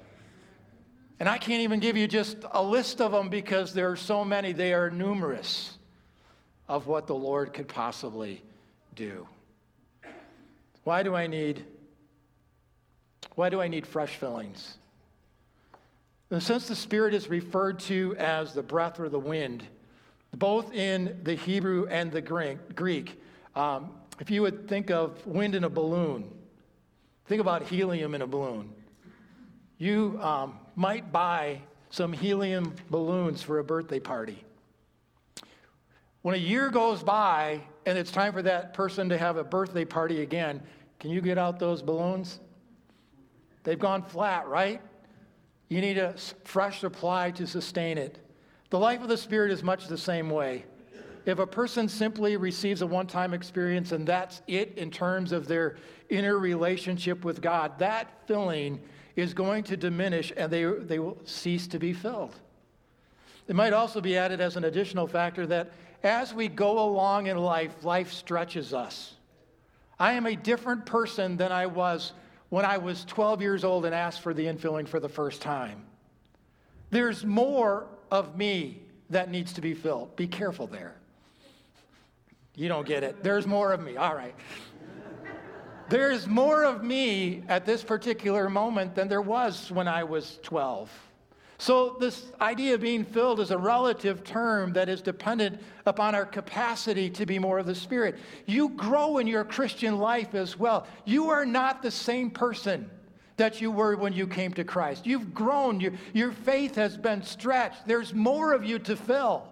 And I can't even give you just a list of them because there are so many. They are numerous of what the Lord could possibly do. Why do I need, why do I need fresh fillings? And since the Spirit is referred to as the breath or the wind, both in the Hebrew and the Greek, um, if you would think of wind in a balloon, think about helium in a balloon. You um, might buy some helium balloons for a birthday party. When a year goes by and it's time for that person to have a birthday party again, can you get out those balloons? They've gone flat, right? You need a fresh supply to sustain it. The life of the Spirit is much the same way. If a person simply receives a one-time experience and that's it in terms of their inner relationship with God, that filling is going to diminish and they, they will cease to be filled. It might also be added as an additional factor that as we go along in life, life stretches us. I am a different person than I was when I was twelve years old and asked for the infilling for the first time. There's more of me that needs to be filled. Be careful there. You don't get it. There's more of me. All right. There's more of me at this particular moment than there was when I was twelve. So this idea of being filled is a relative term that is dependent upon our capacity to be more of the Spirit. You grow in your Christian life as well. You are not the same person that you were when you came to Christ. You've grown. Your, your faith has been stretched. There's more of you to fill.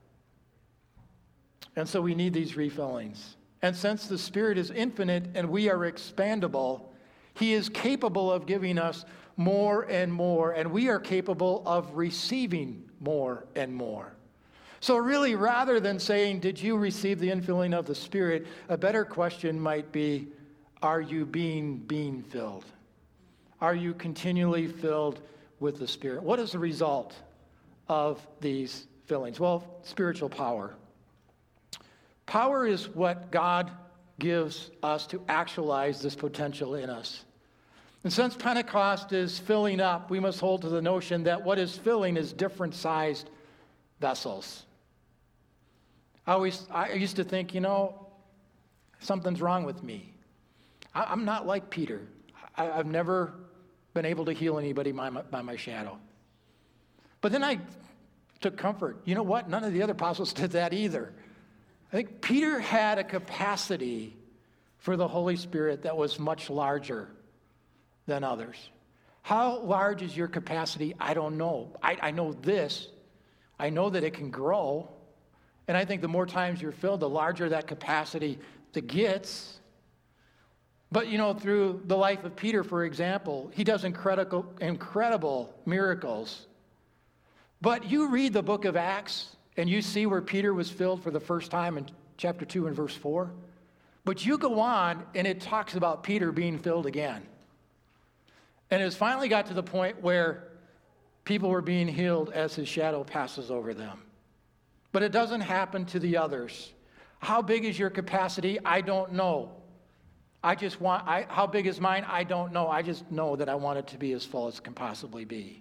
And so we need these refillings. And since the Spirit is infinite and we are expandable, He is capable of giving us more and more, and we are capable of receiving more and more. So really, rather than saying, did you receive the infilling of the Spirit, a better question might be, are you being, being filled? Are you continually filled with the Spirit? What is the result of these fillings? Well, spiritual power. Power is what God gives us to actualize this potential in us. And since Pentecost is filling up, we must hold to the notion that what is filling is different sized vessels. I always, I used to think, you know, something's wrong with me. I, I'm not like Peter. I, I've never been able to heal anybody by my, by my shadow. But then I took comfort. You know what? None of the other apostles did that either. I think Peter had a capacity for the Holy Spirit that was much larger than others. How large is your capacity? I don't know. I, I know this. I know that it can grow. And I think the more times you're filled, the larger that capacity that gets. But, you know, through the life of Peter, for example, he does incredible, incredible miracles. But you read the book of Acts, and you see where Peter was filled for the first time in chapter two and verse four. But you go on, and it talks about Peter being filled again. And it finally got to the point where people were being healed as his shadow passes over them. But it doesn't happen to the others. How big is your capacity? I don't know. I just want, I, how big is mine? I don't know. I just know that I want it to be as full as it can possibly be.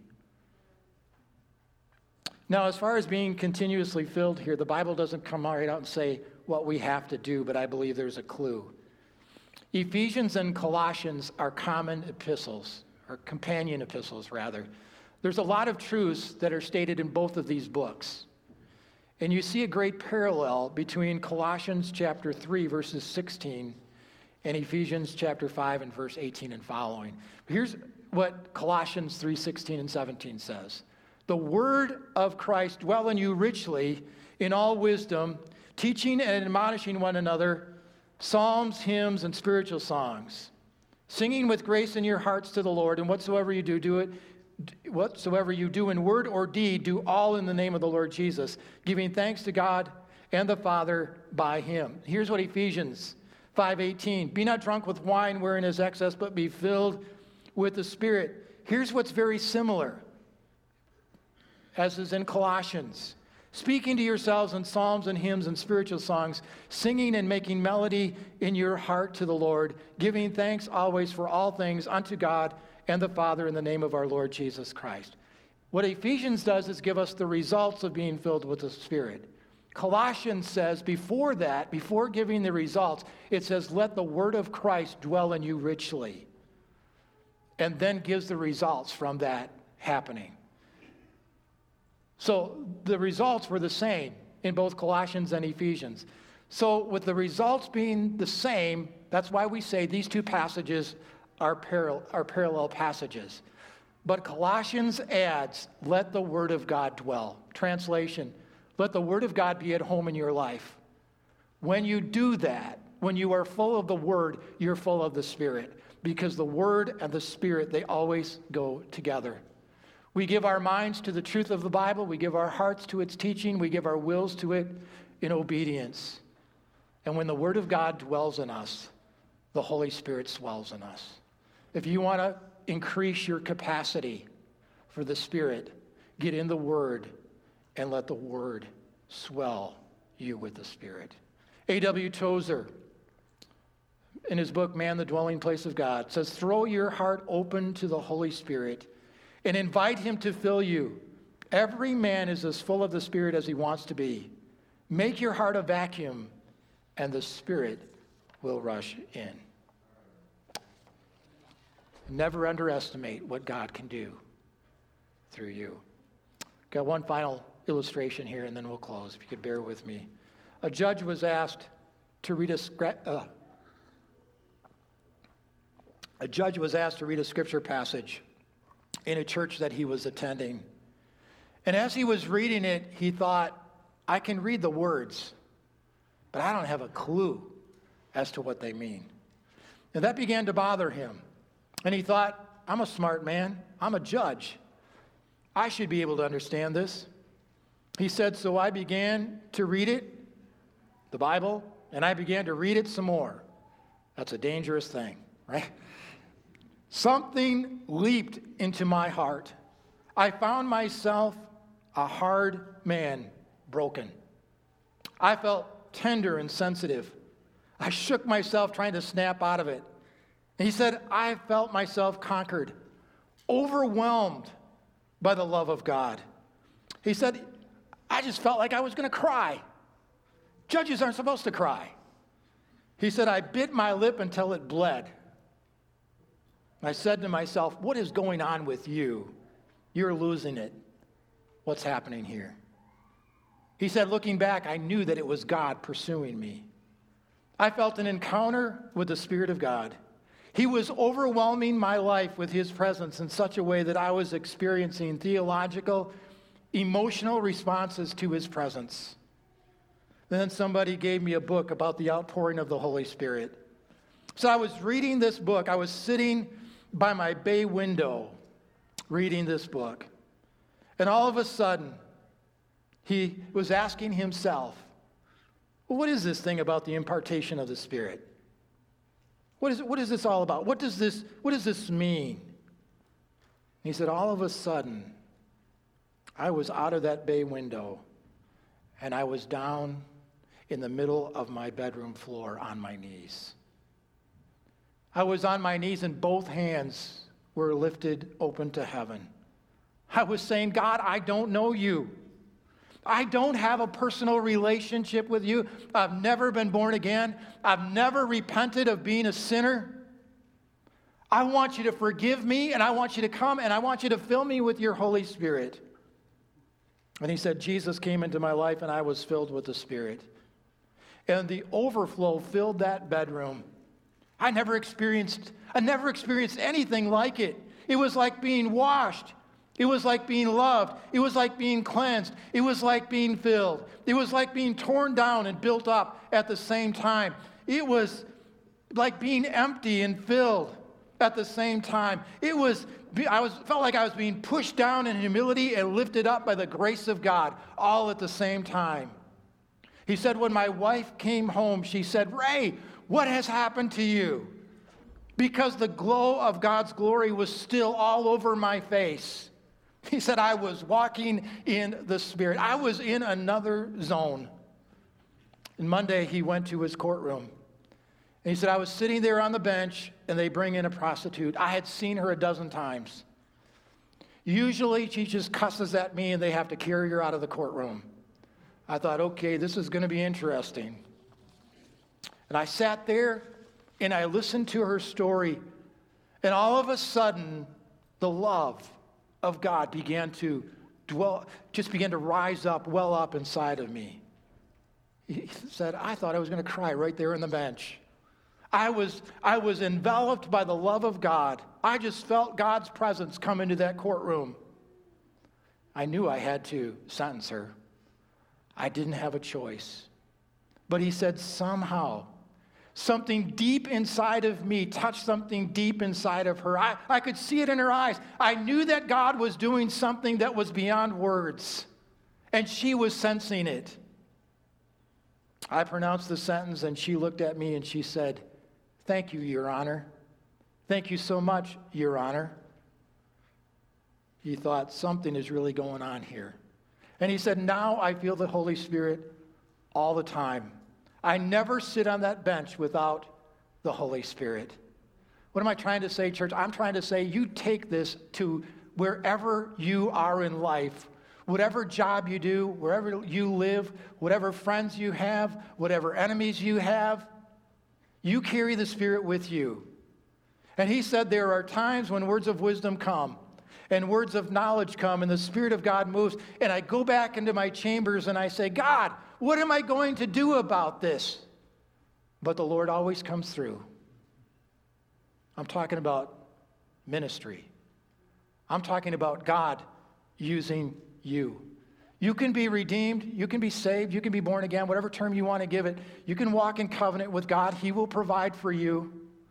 Now, as far as being continuously filled here, the Bible doesn't come right out and say what we have to do, but I believe there's a clue. Ephesians and Colossians are common epistles, or companion epistles, rather. There's a lot of truths that are stated in both of these books. And you see a great parallel between Colossians chapter three, verses sixteen, and Ephesians chapter five and verse eighteen and following. Here's what Colossians three, sixteen and seventeen says. The word of Christ dwell in you richly in all wisdom, teaching and admonishing one another, psalms, hymns, and spiritual songs, singing with grace in your hearts to the Lord, and whatsoever you do, do it, whatsoever you do in word or deed, do all in the name of the Lord Jesus, giving thanks to God and the Father by him. Here's what Ephesians five eighteen, be not drunk with wine wherein is excess, but be filled with the Spirit. Here's what's very similar, as is in Colossians. Speaking to yourselves in psalms and hymns and spiritual songs, singing and making melody in your heart to the Lord, giving thanks always for all things unto God and the Father in the name of our Lord Jesus Christ. What Ephesians does is give us the results of being filled with the Spirit. Colossians says before that, before giving the results, it says, let the word of Christ dwell in you richly. And then gives the results from that happening. So the results were the same in both Colossians and Ephesians. So with the results being the same, that's why we say these two passages are, paral- are parallel passages. But Colossians adds, let the word of God dwell. Translation, let the word of God be at home in your life. When you do that, when you are full of the word, you're full of the Spirit. Because the word and the Spirit, they always go together. We give our minds to the truth of the Bible. We give our hearts to its teaching. We give our wills to it in obedience. And when the word of God dwells in us, the Holy Spirit swells in us. If you want to increase your capacity for the Spirit, get in the word and let the word swell you with the Spirit. A W Tozer, in his book, Man, the Dwelling Place of God, says, throw your heart open to the Holy Spirit and invite him to fill you. Every man is as full of the Spirit as he wants to be. Make your heart a vacuum, and the Spirit will rush in. Never underestimate what God can do through you. Got one final illustration here, and then we'll close, if you could bear with me. A judge was asked to read a script. Uh, a judge was asked to read a scripture passage in a church that he was attending. And as he was reading it, he thought, I can read the words, but I don't have a clue as to what they mean. And that began to bother him. And he thought, I'm a smart man. I'm a judge. I should be able to understand this. He said, so I began to read it, the Bible, and I began to read it some more. That's a dangerous thing, right? Something leaped into my heart. I found myself a hard man, broken. I felt tender and sensitive. I shook myself trying to snap out of it. And he said, I felt myself conquered, overwhelmed by the love of God. He said, I just felt like I was going to cry. Judges aren't supposed to cry. He said, I bit my lip until it bled. I said to myself, what is going on with you? You're losing it. What's happening here? He said, looking back, I knew that it was God pursuing me. I felt an encounter with the Spirit of God. He was overwhelming my life with his presence in such a way that I was experiencing theological, emotional responses to his presence. Then somebody gave me a book about the outpouring of the Holy Spirit. So I was reading this book. I was sitting by my bay window reading this book. And all of a sudden, he was asking himself, well, what is this thing about the impartation of the Spirit? What is, what is this all about? What does this, what does this mean? He said, all of a sudden, I was out of that bay window, and I was down in the middle of my bedroom floor on my knees. I was on my knees, and both hands were lifted open to heaven. I was saying, God, I don't know you. I don't have a personal relationship with you. I've never been born again. I've never repented of being a sinner. I want you to forgive me, and I want you to come, and I want you to fill me with your Holy Spirit. And he said, Jesus came into my life, and I was filled with the Spirit. And the overflow filled that bedroom. I never experienced, I never experienced anything like it. It was like being washed. It was like being loved. It was like being cleansed. It was like being filled. It was like being torn down and built up at the same time. It was like being empty and filled at the same time. It was, I was felt like I was being pushed down in humility and lifted up by the grace of God, all at the same time. He said, when my wife came home, she said, Ray, what has happened to you? Because the glow of God's glory was still all over my face. He said, I was walking in the Spirit. I was in another zone. And Monday, he went to his courtroom. And he said, I was sitting there on the bench, and they bring in a prostitute. I had seen her a dozen times. Usually, she just cusses at me, and they have to carry her out of the courtroom. I thought, okay, this is going to be interesting. And I sat there, and I listened to her story. And all of a sudden, the love of God began to dwell, just began to rise up, well up inside of me. He said, I thought I was going to cry right there on the bench. I was, I was enveloped by the love of God. I just felt God's presence come into that courtroom. I knew I had to sentence her. I didn't have a choice. But he said, somehow, something deep inside of me touched something deep inside of her. I, I could see it in her eyes. I knew that God was doing something that was beyond words, and she was sensing it. I pronounced the sentence, and she looked at me and she said, thank you, Your Honor. Thank you so much, Your Honor. He thought, something is really going on here. And he said, now I feel the Holy Spirit all the time. I never sit on that bench without the Holy Spirit. What am I trying to say, church? I'm trying to say you take this to wherever you are in life, whatever job you do, wherever you live, whatever friends you have, whatever enemies you have, you carry the Spirit with you. And he said there are times when words of wisdom come and words of knowledge come and the Spirit of God moves, and I go back into my chambers and I say, God, what am I going to do about this? But the Lord always comes through. I'm talking about ministry. I'm talking about God using you. You can be redeemed, you can be saved, you can be born again, whatever term you want to give it. You can walk in covenant with God. He will provide for you.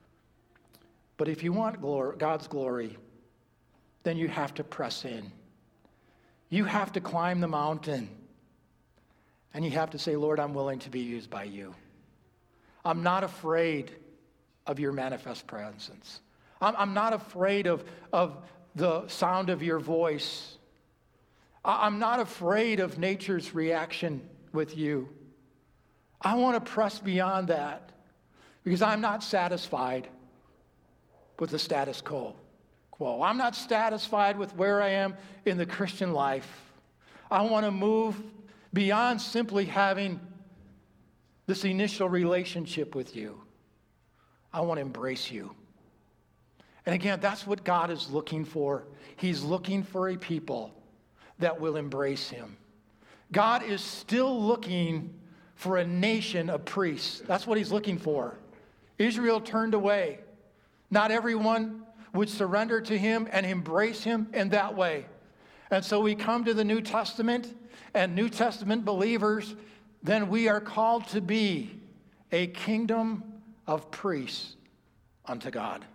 But if you want glory, God's glory, then you have to press in. You have to climb the mountain. And you have to say, Lord, I'm willing to be used by you. I'm not afraid of your manifest presence. I'm, I'm not afraid of, of the sound of your voice. I, I'm not afraid of nature's reaction with you. I want to press beyond that because I'm not satisfied with the status quo. quo. I'm not satisfied with where I am in the Christian life. I want to move beyond simply having this initial relationship with you. I want to embrace you. And again, that's what God is looking for. He's looking for a people that will embrace him. God is still looking for a nation of priests. That's what he's looking for. Israel turned away. Not everyone would surrender to him and embrace him in that way. And so we come to the New Testament, and New Testament believers, then we are called to be a kingdom of priests unto God.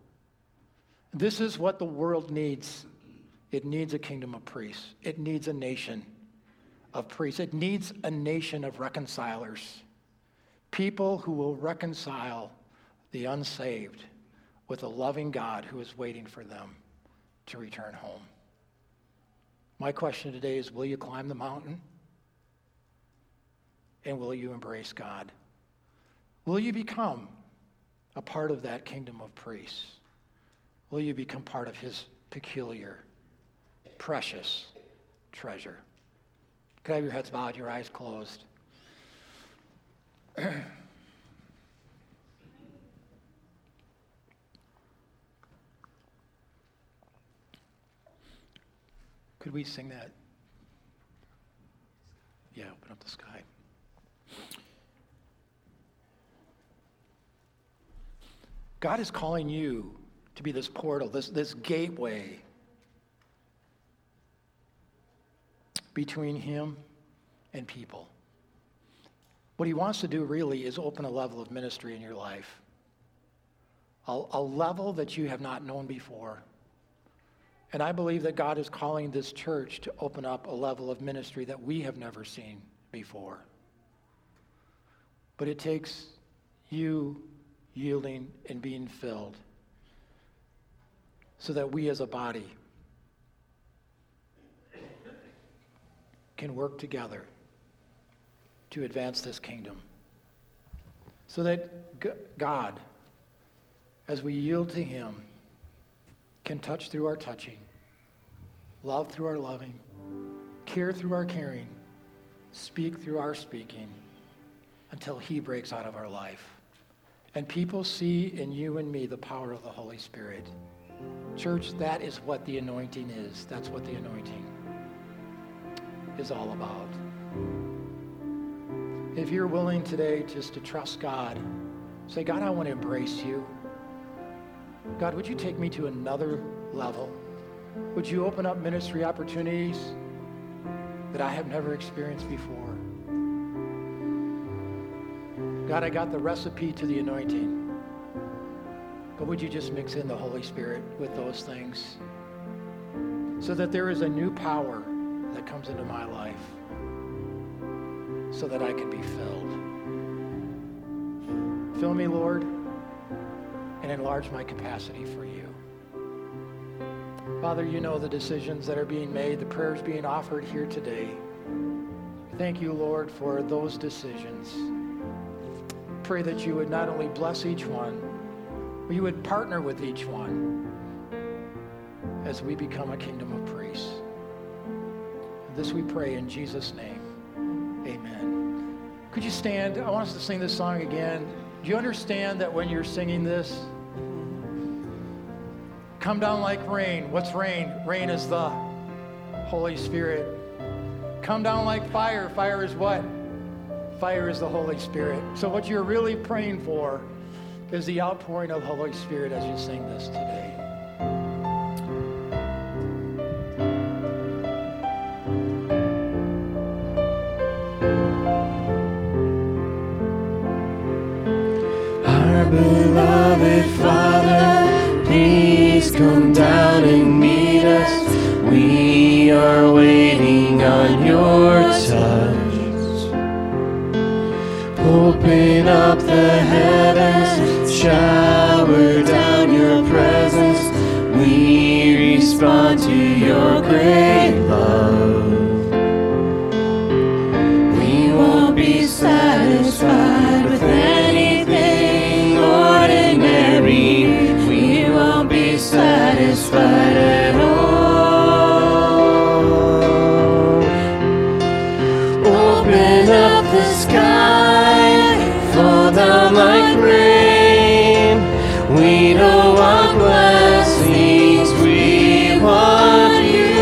This is what the world needs. It needs a kingdom of priests. It needs a nation of priests. It needs a nation of reconcilers. People who will reconcile the unsaved with a loving God who is waiting for them to return home. My question today is, will you climb the mountain? And will you embrace God? Will you become a part of that kingdom of priests? Will you become part of his peculiar, precious treasure? Could I have your heads bowed, your eyes closed? Could we sing that? Yeah, open up the sky. God is calling you to be this portal, this, this gateway between him and people. What he wants to do really is open a level of ministry in your life, a, a level that you have not known before. And I believe that God is calling this church to open up a level of ministry that we have never seen before. But it takes you yielding and being filled so that we as a body can work together to advance this kingdom. So that G- God, as we yield to him, can touch through our touching, love through our loving, care through our caring, speak through our speaking, until he breaks out of our life. And people see in you and me the power of the Holy Spirit. Church, that is what the anointing is. That's what the anointing is all about. If you're willing today just to trust God, say, God, I want to embrace you. God, would you take me to another level? Would you open up ministry opportunities that I have never experienced before? God, I got the recipe to the anointing, but would you just mix in the Holy Spirit with those things so that there is a new power that comes into my life so that I can be filled. Fill me, Lord, and enlarge my capacity for you. Father, you know the decisions that are being made, the prayers being offered here today. Thank you, Lord, for those decisions. Pray that you would not only bless each one, but you would partner with each one as we become a kingdom of priests. This we pray in Jesus' name. Amen. Could you stand? I want us to sing this song again. Do you understand that when you're singing this, come down like rain. What's rain? Rain is the Holy Spirit. Come down like fire. Fire is what? Fire is the Holy Spirit. So what you're really praying for is the outpouring of the Holy Spirit as you sing this today. Our beloved Father, please come down and meet us. We are waiting on your touch. Open up the heavens, shower down your presence. We respond to your great love. We won't be satisfied with anything ordinary. We won't be satisfied at all. Open up the sky, fall down like rain. We don't want blessings, we want you.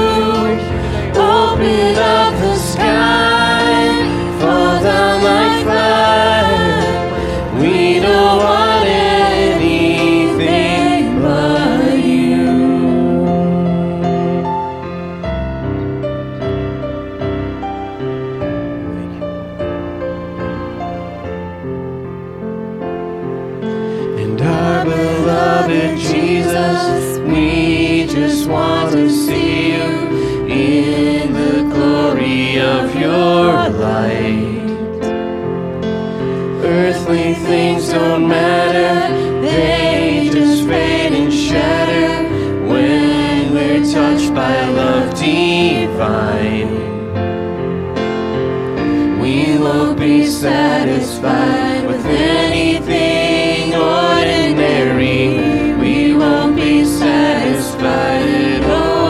Open up the sky, fall down like fire. We don't want anything but you. And our beloved Jesus, we just want to see you in the glory of your light. Earthly things don't matter, they just fade and shatter when we're touched by love divine. We won't be satisfied with anything ordinary. We won't be satisfied at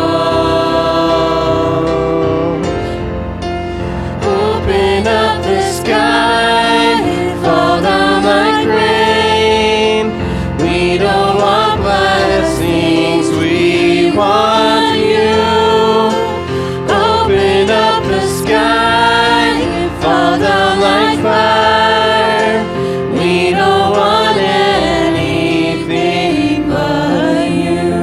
all. Open up the sky, fall down like rain. We don't want blessings, we want you. Open up the sky, fall down like fire. We don't want anything but you.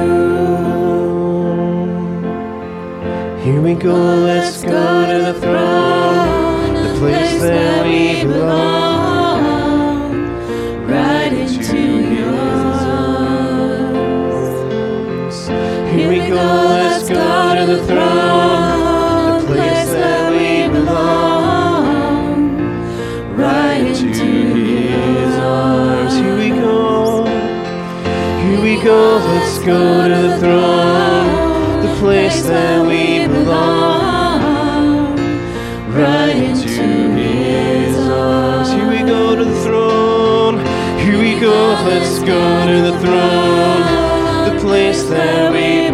Here we go, let's go to the throne, the place that we belong, right into yours. Here we go, let's go to the throne, the place that we belong, right into go to the throne, the place that we belong, right into His arms. Here we go to the throne, here we go, let's go to the throne, the place that we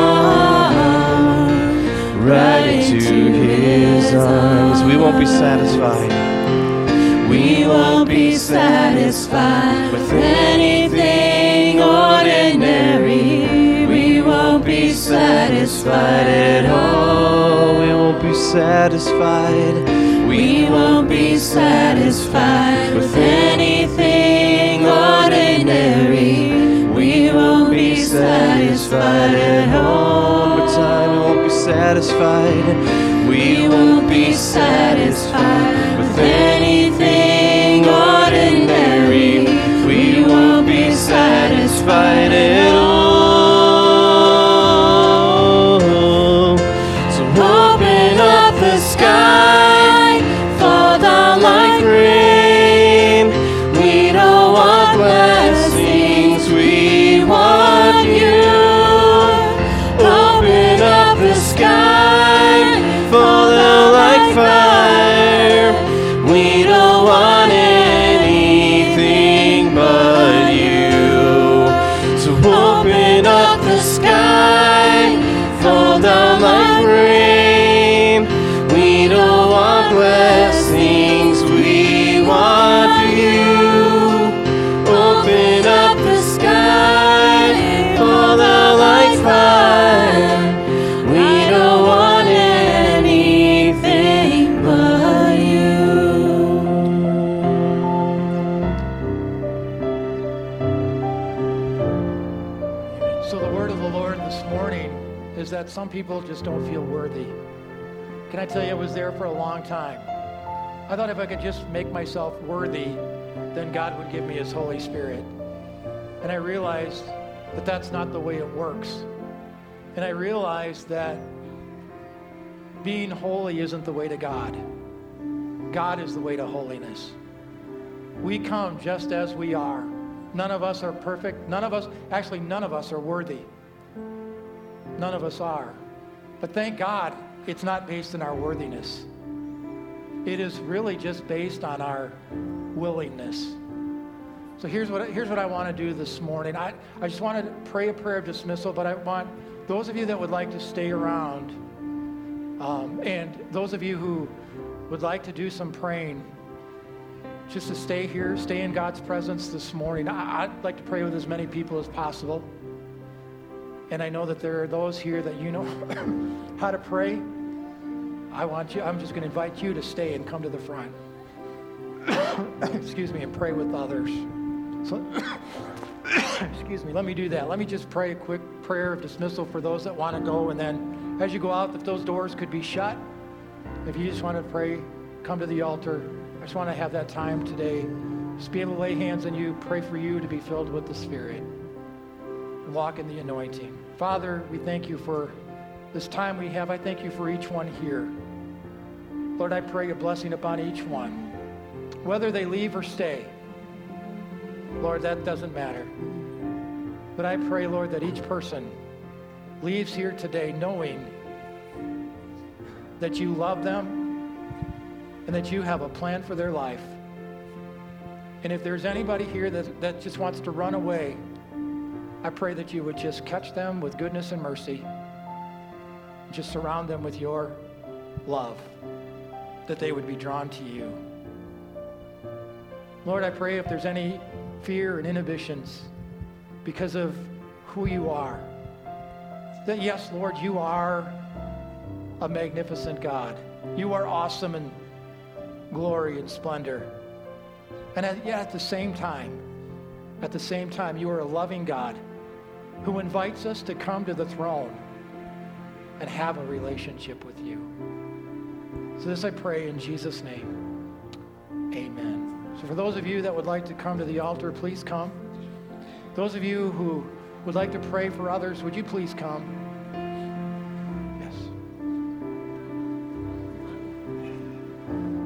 belong, right into His arms. We won't be satisfied. We won't be satisfied with anything ordinary. We won't be satisfied at all. We won't be satisfied. We won't be satisfied with anything ordinary. We won't be satisfied at all. One more time, we won't be satisfied. We won't be satisfied with anything ordinary. We won't be satisfied at all. So open up the sky, fall down like rain. We don't want blessings, we want you. Open up the sky, fall down like fire. We don't want anything but you. So open up the sky, fall down like rain. We don't want blessings, we want you. Open up the sky, fall down like fire. We don't want anything but you. So the word of the Lord this morning is that some people just don't feel worthy. Can I tell you, I was there for a long time. I thought if I could just make myself worthy, then God would give me His Holy Spirit. And I realized that that's not the way it works. And I realized that being holy isn't the way to God. God is the way to holiness. We come just as we are. None of us are perfect. None of us, actually none of us are worthy. None of us are. But thank God it's not based on our worthiness. It is really just based on our willingness. So here's what here's what I want to do this morning. I, I just want to pray a prayer of dismissal, but I want those of you that would like to stay around, um, and those of you who would like to do some praying, just to stay here, stay in God's presence this morning. I, I'd like to pray with as many people as possible. And I know that there are those here that you know how to pray. I want you, I'm just going to invite you to stay and come to the front. Excuse me, and pray with others. So, excuse me, let me do that. Let me just pray a quick prayer of dismissal for those that want to go. And then as you go out, if those doors could be shut, if you just want to pray, come to the altar. I just want to have that time today. Just be able to lay hands on you, pray for you to be filled with the Spirit, and walk in the anointing. Father, we thank you for this time we have. I thank you for each one here. Lord, I pray a blessing upon each one. Whether they leave or stay, Lord, that doesn't matter. But I pray, Lord, that each person leaves here today knowing that you love them and that you have a plan for their life. And if there's anybody here that, that just wants to run away, I pray that you would just catch them with goodness and mercy. Just surround them with your love, that they would be drawn to you. Lord, I pray if there's any fear and inhibitions because of who you are, that yes, Lord, you are a magnificent God. You are awesome in glory and splendor. And at, yet at the same time, at the same time, you are a loving God who invites us to come to the throne and have a relationship with you. So this I pray in Jesus' name. Amen. So for those of you that would like to come to the altar, please come. Those of you who would like to pray for others, would you please come?